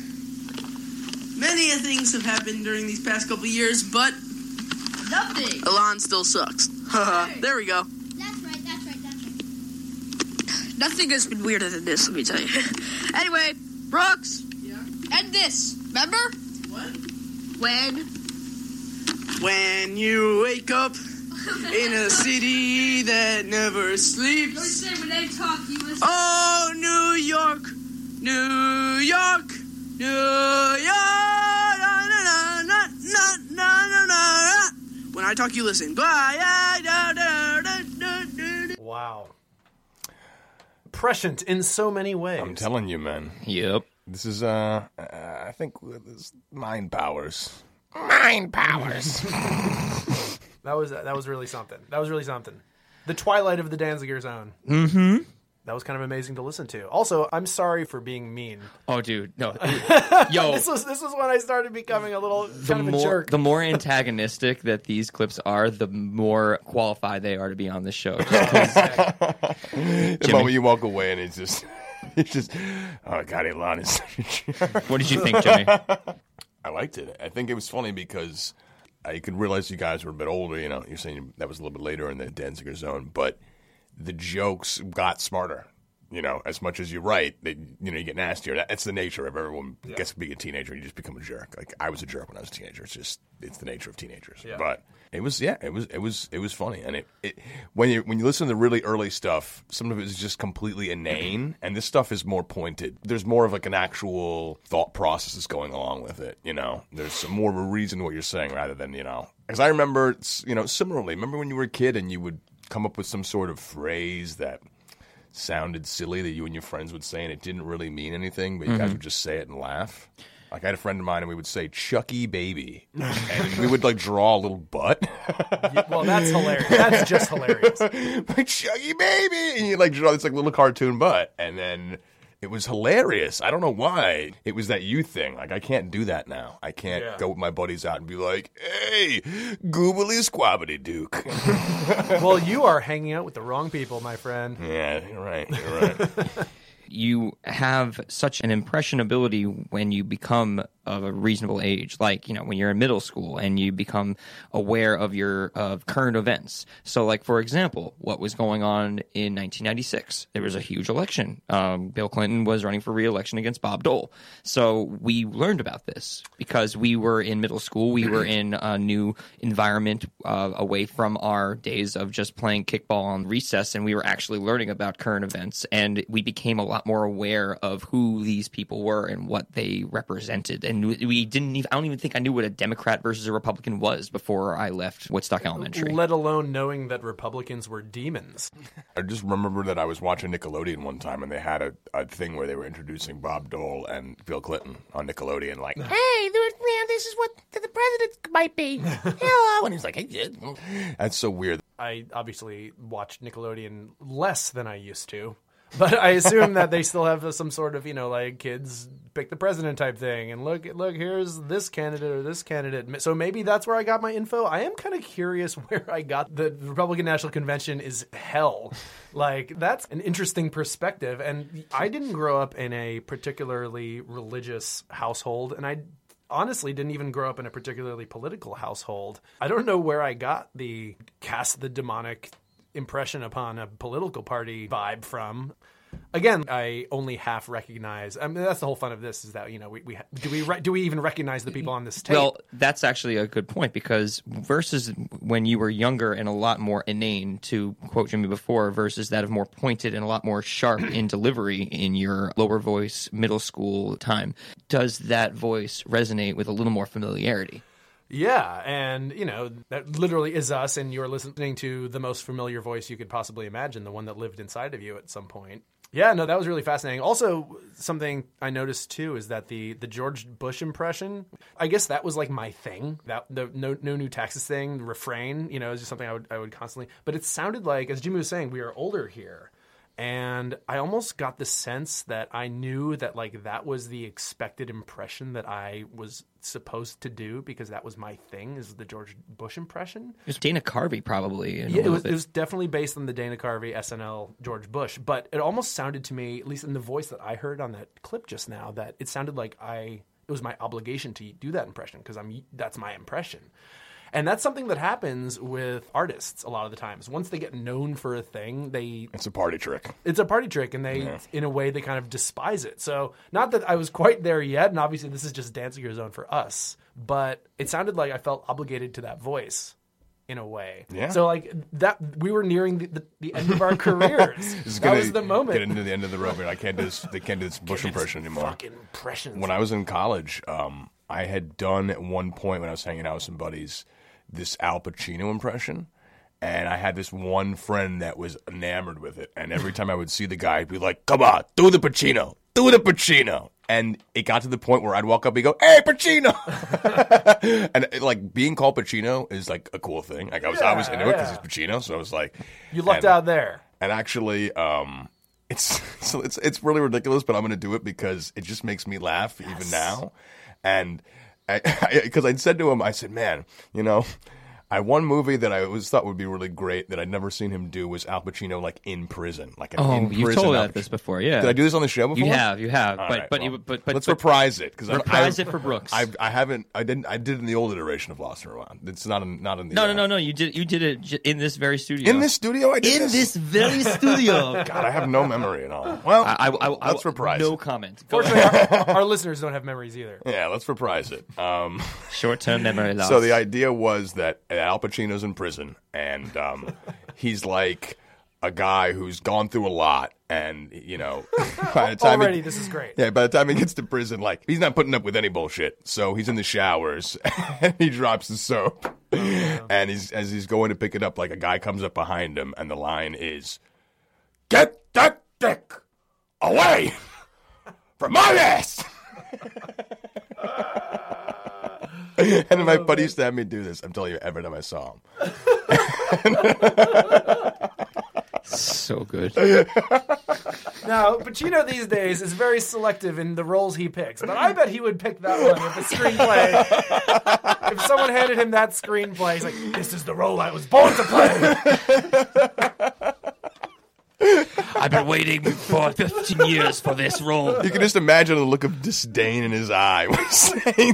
many things have happened during these past couple years, but Nothing. Elon still sucks. Haha, there we go. That's right, that's right, that's right. Nothing has been weirder than this, let me tell you. Anyway, Brooks. Yeah? And this. Remember? What? When? When you wake up in a city that never Don't sleeps. say when they talk, you listen. Oh, New York, New York, New York. Na, na, na, na, na, na, na. When I talk, you listen. Wow. Prescient in so many ways. I'm telling you, man. Yep. This is, uh, uh I think this mind powers. Mind powers. That was that was really something. That was really something. The twilight of the Danziger Zone. Mm-hmm. That was kind of amazing to listen to. Also, I'm sorry for being mean. Oh, dude, no. Yo, This was this was when I started becoming a little the kind of a more jerk. the more antagonistic that these clips are, the more qualified they are to be on the show. Just 'cause- The moment you walk away and it's just, it's just, oh God, Elon is such a jerk. what did you think, Jimmy? I liked it. I think it was funny because I could realize you guys were a bit older. You know, you're saying that was a little bit later in the Danziger Zone, but the jokes got smarter. You know, as much as you're right, they, you know, you get nastier. That's the nature of everyone gets to be a teenager. You just become a jerk. Like I was a jerk when I was a teenager. It's just, it's the nature of teenagers. Yeah. But it was, yeah, it was, it was, it was funny. And it, it, when you when you listen to the really early stuff, some of it is just completely inane, and this stuff is more pointed. There's more of like an actual thought process that's going along with it. You know, there's some more of a reason to what you're saying rather than, you know, because I remember, you know, similarly. Remember when you were a kid and you would come up with some sort of phrase that sounded silly that you and your friends would say and it didn't really mean anything, but you guys would just say it and laugh. Like I had a friend of mine and we would say Chucky baby and we would like draw a little butt. Well, that's hilarious. That's just hilarious. Like Chucky baby, and you like draw this like little cartoon butt, and then It was hilarious. I don't know why. It was that youth thing. Like, I can't do that now. I can't Yeah. go with my buddies out and be like, hey, goobly squabbity duke. Well, you are hanging out with the wrong people, my friend. Yeah, you're right. You're right. You have such an impressionability when you become of a reasonable age, like, you know, when you're in middle school and you become aware of your of current events. So, like, for example, what was going on in nineteen ninety-six? There was a huge election. Um, Bill Clinton was running for re-election against Bob Dole. So we learned about this because we were in middle school. We were in a new environment uh, away from our days of just playing kickball on recess, and we were actually learning about current events, and we became a lot more aware of who these people were and what they represented. And we didn't even, I don't even think I knew what a Democrat versus a Republican was before I left Woodstock Elementary. Let alone knowing that Republicans were demons. I just remember that I was watching Nickelodeon one time, and they had a, a thing where they were introducing Bob Dole and Bill Clinton on Nickelodeon, like, hey, this is what the president might be. Hello. And he's like, hey, that's so weird. I obviously watched Nickelodeon less than I used to. But I assume that they still have some sort of, you know, like, kids pick the president type thing. And look, look, here's this candidate or this candidate. So maybe that's where I got my info. I am kind of curious where I got the Republican National Convention is hell. Like, that's an interesting perspective. And I didn't grow up in a particularly religious household. And I honestly didn't even grow up in a particularly political household. I don't know where I got the cast the demonic impression upon a political party vibe from. Again, I only half recognize. I mean, that's the whole fun of this is that, you know, we, we do we re- do we even recognize the people on this tape? Well, that's actually a good point because versus when you were younger and a lot more inane, to quote Jimmy before, versus that of more pointed and a lot more sharp in delivery in your lower voice middle school time, does that voice resonate with a little more familiarity? Yeah, and, you know, that literally is us, and you're listening to the most familiar voice you could possibly imagine, the one that lived inside of you at some point. Yeah, no, that was really fascinating. Also, something I noticed, too, is that the, the George Bush impression, I guess that was, like, my thing. That the no, no new taxes thing, the refrain, you know, is just something I would, I would constantly... But it sounded like, as Jimmy was saying, we are older here. And I almost got the sense that I knew that, like, that was the expected impression that I was supposed to do because that was my thing, is the George Bush impression. It was Dana Carvey, probably. Yeah, it was, it was definitely based on the Dana Carvey S N L George Bush. But it almost sounded to me, at least in the voice that I heard on that clip just now, that it sounded like I it was my obligation to do that impression because I'm that's my impression. And that's something that happens with artists a lot of the times. Once they get known for a thing, they... It's a party trick. It's a party trick, and they, yeah. in a way, they kind of despise it. So, not that I was quite there yet, and obviously this is just Danziger Zone for us, but it sounded like I felt obligated to that voice in a way. Yeah. So, like, that we were nearing the, the, the end of our careers. That was the moment. Get into the end of the road. I can't do this, they can't do this Bush impression anymore. Fucking impressions. When I was in college, um, I had done at one point when I was hanging out with some buddies this Al Pacino impression, and I had this one friend that was enamored with it, and every time I would see the guy, he'd be like, come on, do the Pacino, do the Pacino. And it got to the point where I'd walk up and go, hey, Pacino! And, like, being called Pacino is, like, a cool thing. Like, I was, yeah, I was into it because yeah. he's Pacino, so I was like... You lucked and, out there. And actually, um, it's, so it's, it's really ridiculous, but I'm going to do it because it just makes me laugh yes. even now. And... Because I, I, I'd said to him, I said, man, you know, I one movie that I always thought would be really great that I'd never seen him do was Al Pacino, like, in prison. Like an oh, in you've prison told Al us this before, yeah. Did I do this on the show before? You have, you have. All but, right, but, well, you, but, but let's but, reprise it. Cause reprise I, it for Brooks. I, I haven't, I didn't, I did it in the old iteration of Lost in Rwanda. It's not in, not in the... No, uh, no, no, no, you did, you did it j- in this very studio. In this studio? I did In this? this very studio. God, I have no memory at all. Well, I, I, I, let's reprise no it. comment. Go Fortunately, our, our listeners don't have memories either. Yeah, let's reprise it. Um, Short-term memory loss. So the idea was that Al Pacino's in prison, and um, he's like a guy who's gone through a lot, and, you know, by the time already he, this is great. Yeah, by the time he gets to prison, like, he's not putting up with any bullshit. So he's in the showers, and he drops the soap, oh, yeah. and he's as he's going to pick it up, like, a guy comes up behind him, and the line is, "Get that dick away from my ass." And then my buddy used to have me do this. I'm telling you, every time I saw him. So good. Now, Pacino these days is very selective in the roles he picks, but I bet he would pick that one if the screenplay. If someone handed him that screenplay, he's like, "This is the role I was born to play." I've been waiting for fifteen years for this role. You can just imagine the look of disdain in his eye when he's saying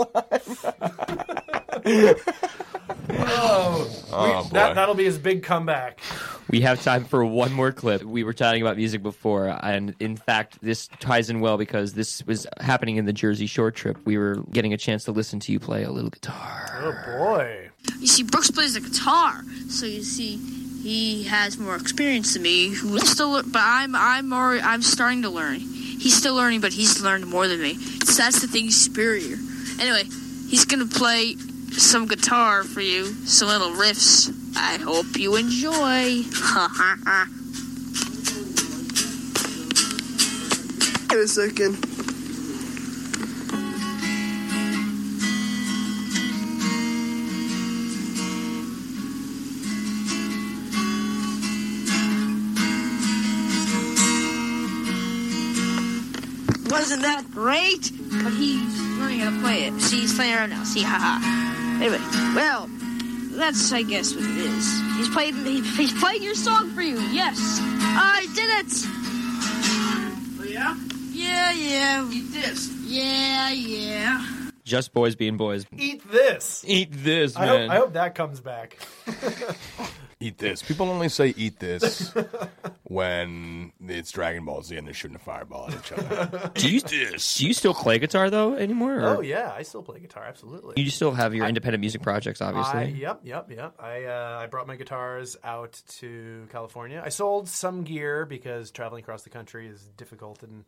that line. Oh, Oh, we, boy. that, that'll be his big comeback. We have time for one more clip. We were chatting about music before, and in fact, this ties in well because this was happening in the Jersey Shore trip. We were getting a chance to listen to you play a little guitar. Oh, boy. You see, Brooks plays the guitar, so you see, he has more experience than me. Who's still, but I'm, I'm already, I'm starting to learn. He's still learning, but he's learned more than me. So that's the thing. He's superior. Anyway, he's gonna play some guitar for you, some little riffs. I hope you enjoy. Ha ha ha. Wait a second. Wasn't that great? But he's learning how to play it. See, he's playing around now. See, haha. Anyway, well, that's, I guess, what it is. He's played, he, he's played your song for you. Yes, I did it. Oh, yeah? Yeah, yeah, Eat this. yeah, yeah. Just boys being boys. Eat this. Eat this, I hope, man. I hope that comes back. Eat this. People only say eat this when it's Dragon Ball Z and they're shooting a fireball at each other. do, you, do you still play guitar, though, anymore? Or Oh, yeah. I still play guitar, absolutely. You still have your independent music projects, obviously. I, yep, yep, yep. I uh, I brought my guitars out to California. I sold some gear because traveling across the country is difficult and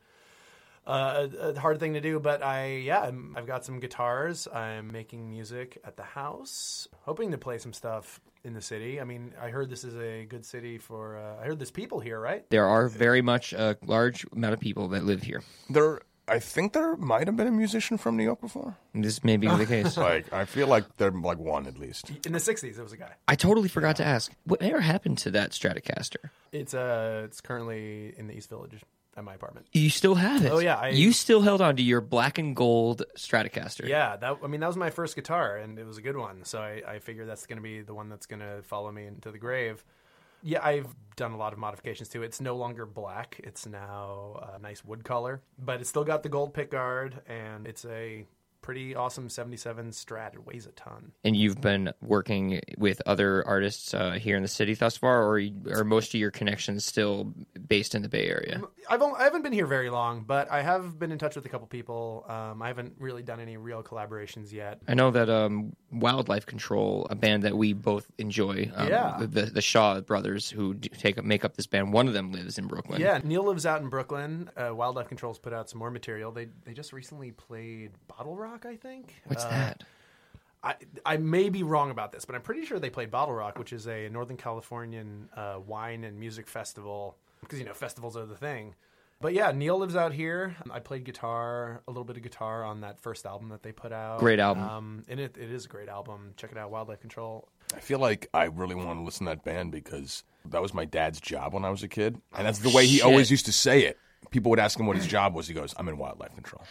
uh, a, a hard thing to do. But I, yeah, I'm, I've got some guitars. I'm making music at the house, hoping to play some stuff in the city. I mean, I heard this is a good city for. Uh, I heard there's people here, right? There are very much a large amount of people that live here. There, I think there might have been a musician from New York before. This may be the case. Like, I feel like there like one at least. In the sixties, there was a guy. I totally forgot to ask, whatever happened to that Stratocaster? It's uh, it's currently in the East Village at my apartment. You still have it. Oh, yeah, I- you still held on to your black and gold Stratocaster. Yeah, that I mean that was my first guitar, and it was a good one. So I, I figure that's going to be the one that's going to follow me into the grave. Yeah, I've done a lot of modifications to it. It's no longer black; it's now a nice wood color, but it's still got the gold pickguard, and it's a pretty awesome seventy-seven Strat. It weighs a ton. And you've been working with other artists uh, here in the city thus far, or are most of your connections still based in the Bay Area? I've only, I haven't been here very long, but I have been in touch with a couple people. Um, I haven't really done any real collaborations yet. I know that um, Wildlife Control, a band that we both enjoy, um, Yeah. the, the Shaw brothers who do take make up this band, one of them lives in Brooklyn. Yeah, Neil lives out in Brooklyn. Uh, Wildlife Control's put out some more material. They they just recently played Bottle Rock, I think. What's Uh, that? I I may be wrong about this, but I'm pretty sure they played Bottle Rock, which is a Northern Californian uh, wine and music festival. Because, you know, festivals are the thing. But yeah, Neil lives out here. I played guitar, a little bit of guitar on that first album that they put out. Great album. Um, and it, it is a great album. Check it out, Wildlife Control. I feel like I really want to listen to that band because that was my dad's job when I was a kid. And that's the way he Shit. always used to say it. People would ask him what his job was. He goes, I'm in wildlife control.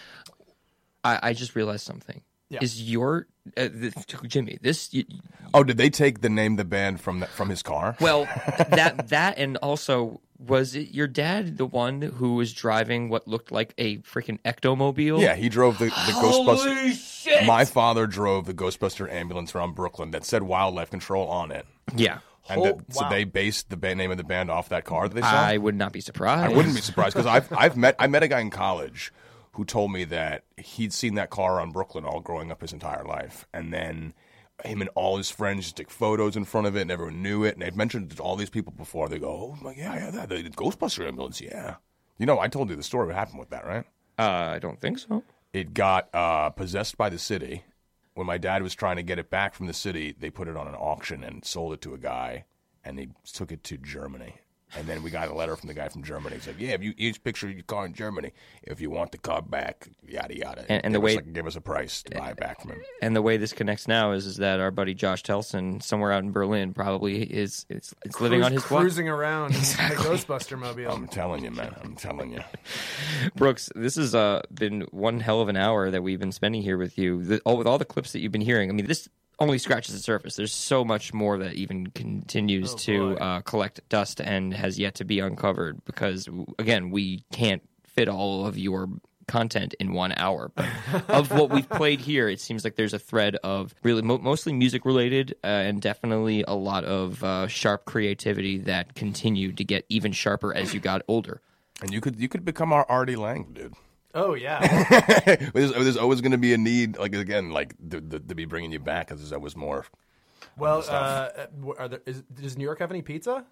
I, I just realized something. Yeah. Is your uh, the, Jimmy? This you, Oh, did they take the name of the band from the, from his car? well that that and also was it your dad the one who was driving what looked like a freaking ectomobile? Yeah, he drove the, the Holy Ghostbuster. shit! My father drove the Ghostbuster ambulance around Brooklyn that said wildlife control on it. Yeah. And Oh, that, so wow. they based the band, name of the band off that car that they saw. I would not be surprised. I wouldn't be surprised because I've I've met I met a guy in college who told me that he'd seen that car on Brooklyn all growing up his entire life, and then him and all his friends just took photos in front of it, and everyone knew it. And they'd mentioned it to all these people before. They go, "Oh, I'm like, yeah, yeah, that the Ghostbuster ambulance, yeah." You know, I told you the story. What happened with that, right? Uh, I don't think so. It got uh, possessed by the city. When my dad was trying to get it back from the city, they put it on an auction and sold it to a guy, and he took it to Germany. And then we got a letter from the guy from Germany. He said, yeah, if you each picture your car in Germany, if you want the car back, yada, yada. And, and the give way... Us, like, give us a price to buy it back from him. And the way this connects now is, is that our buddy Josh Telson, somewhere out in Berlin, probably is it's, it's Cruise, living on his cruising around exactly. in the Ghostbuster mobile. I'm telling you, man. I'm telling you. Brooks, this has uh, been one hell of an hour that we've been spending here with you. The, all, with all the clips that you've been hearing, I mean, this only scratches the surface. There's so much more that even continues oh, to uh, collect dust and has yet to be uncovered because, again, we can't fit all of your content in one hour. But of what we've played here, it seems like there's a thread of really mo- mostly music related uh, and definitely a lot of uh, sharp creativity that continued to get even sharper as you got older. And you could you could become our Artie Lang, dude. Oh, yeah. there's, there's always going to be a need, like, again, like, to, to, to be bringing you back because there's always more. Well, uh, are there, is, does New York have any pizza?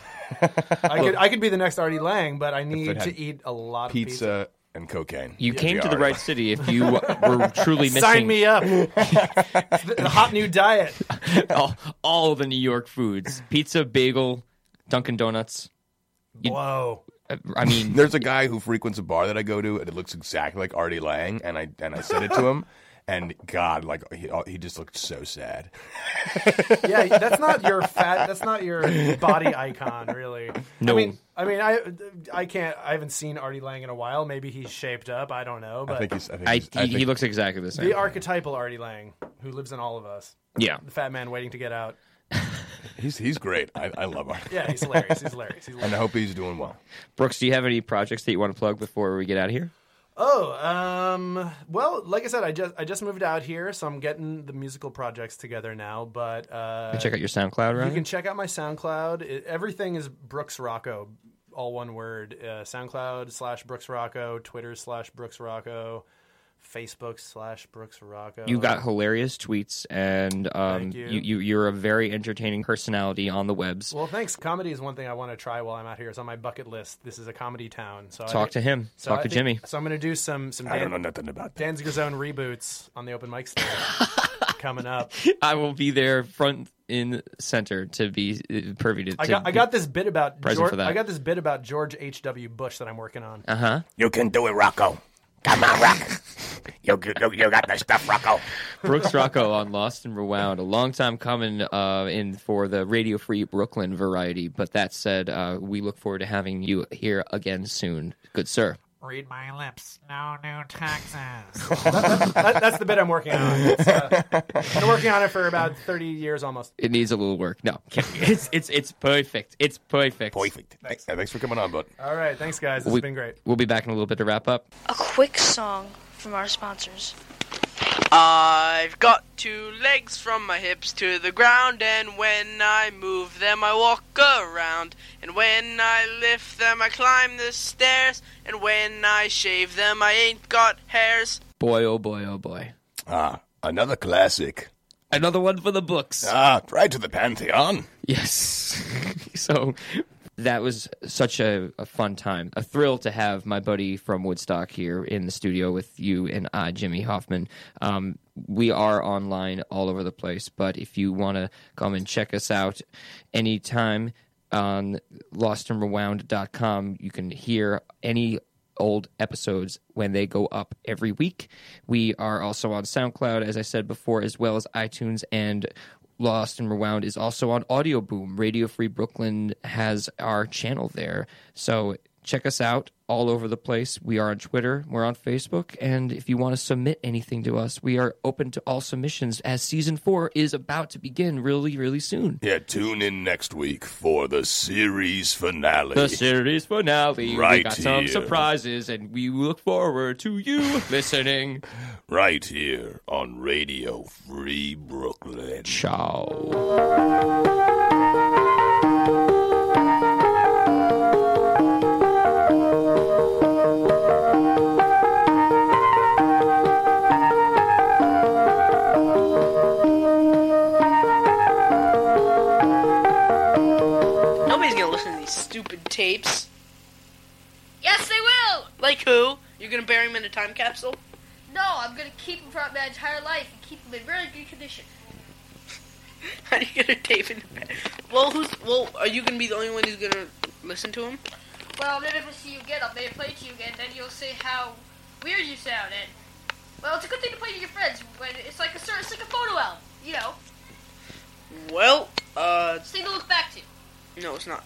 I could I could be the next Artie Lang, but I need to eat a lot pizza of pizza. And cocaine. You yeah, came to the Artie right Lang. city if you were truly missing. Sign me up. the, the hot new diet. all, all the New York foods. Pizza, bagel, Dunkin' Donuts. You, Whoa. I mean, there's a guy who frequents a bar that I go to, and it looks exactly like Artie Lang, and I and I said it to him, and God, like he he just looked so sad. Yeah, that's not your fat. That's not your body icon, really. No. I mean, I mean, I I can't. I haven't seen Artie Lang in a while. Maybe he's shaped up. I don't know. But I think he's. I think I, he's, he, I think, he looks exactly the same. the archetypal Artie Lang, who lives in all of us. Yeah. The fat man waiting to get out. He's he's great. I, I love Artie. Yeah, he's hilarious. He's hilarious. He's hilarious. And I hope he's doing well. Brooks, do you have any projects that you want to plug before we get out of here? Oh, um, well, like I said, I just I just moved out here, so I'm getting the musical projects together now. But uh, Check out your SoundCloud, right? you can check out my SoundCloud. It, everything is Brooks Rocco, all one word. Uh, SoundCloud slash Brooks Rocco, Twitter slash Brooks Rocco, Facebook slash Brooks Rocco. You got hilarious tweets, and um, Thank you. You, you, you're a very entertaining personality on the webs. Well, thanks. Comedy is one thing I want to try while I'm out here. It's on my bucket list. This is a comedy town. So Talk I, to him. so Talk I to think- Jimmy. So I'm going to do some some I don't know Dan, nothing about that. Danziger Zone reboots on the open mic stage coming up. I will be there front in center to be uh, privy to. I got I got this bit about present George, for that. I got this bit about George H W. Bush that I'm working on. Uh huh. You can do it, Rocco. Come on, Rock. You, you, you got the stuff, Rocco. Brooks Rocco on Lost and Rewound. A long time coming uh, in for the Radio Free Brooklyn variety. But that said, uh, we look forward to having you here again soon. Good sir. Read my lips. No new taxes. that, that's the bit I'm working on. It's, uh, I've been working on it for about thirty years almost. It needs a little work. No, it's it's it's perfect. It's perfect. Perfect. Thanks. Thanks for coming on, bud. All right, thanks guys. This We- has been great. We'll be back in a little bit to wrap up. A quick song from our sponsors. I've got two legs from my hips to the ground, and when I move them I walk around, and when I lift them I climb the stairs, and when I shave them I ain't got hairs. Boy, oh boy, oh boy. Ah, another classic. Another one for the books. Ah, right to the Pantheon. Yes. So that was such a, a fun time. A thrill to have my buddy from Woodstock here in the studio with you and I, Jimmy Hoffman. Um, we are online all over the place, but if you want to come and check us out anytime on lost and rewound dot com, you can hear any old episodes when they go up every week. We are also on SoundCloud, as I said before, as well as iTunes, and Lost and Rewound is also on Audio Boom. Radio Free Brooklyn has our channel there. So check us out all over the place. We are on Twitter, we're on Facebook, and if you want to submit anything to us, we are open to all submissions as season four is about to begin really, really soon. Yeah, tune in next week for the series finale. The series finale. We Right got some here. surprises, and we look forward to you listening. Right here on Radio Free Brooklyn. Ciao. Nobody's gonna listen to these stupid tapes. Yes, they will. Like who? You're gonna bury him in a time capsule? No, I'm gonna keep them throughout my entire life and keep them in very good condition. How do you get a tape in the bed? Well, who's? Well, are you gonna be the only one who's gonna listen to them? Well, then if I see you get up, maybe play to you again, then you'll say how weird you sound. And well, it's a good thing to play to your friends when it's like a it's like a photo album, you know. Well, uh, It's a thing to look back to. no, it's not.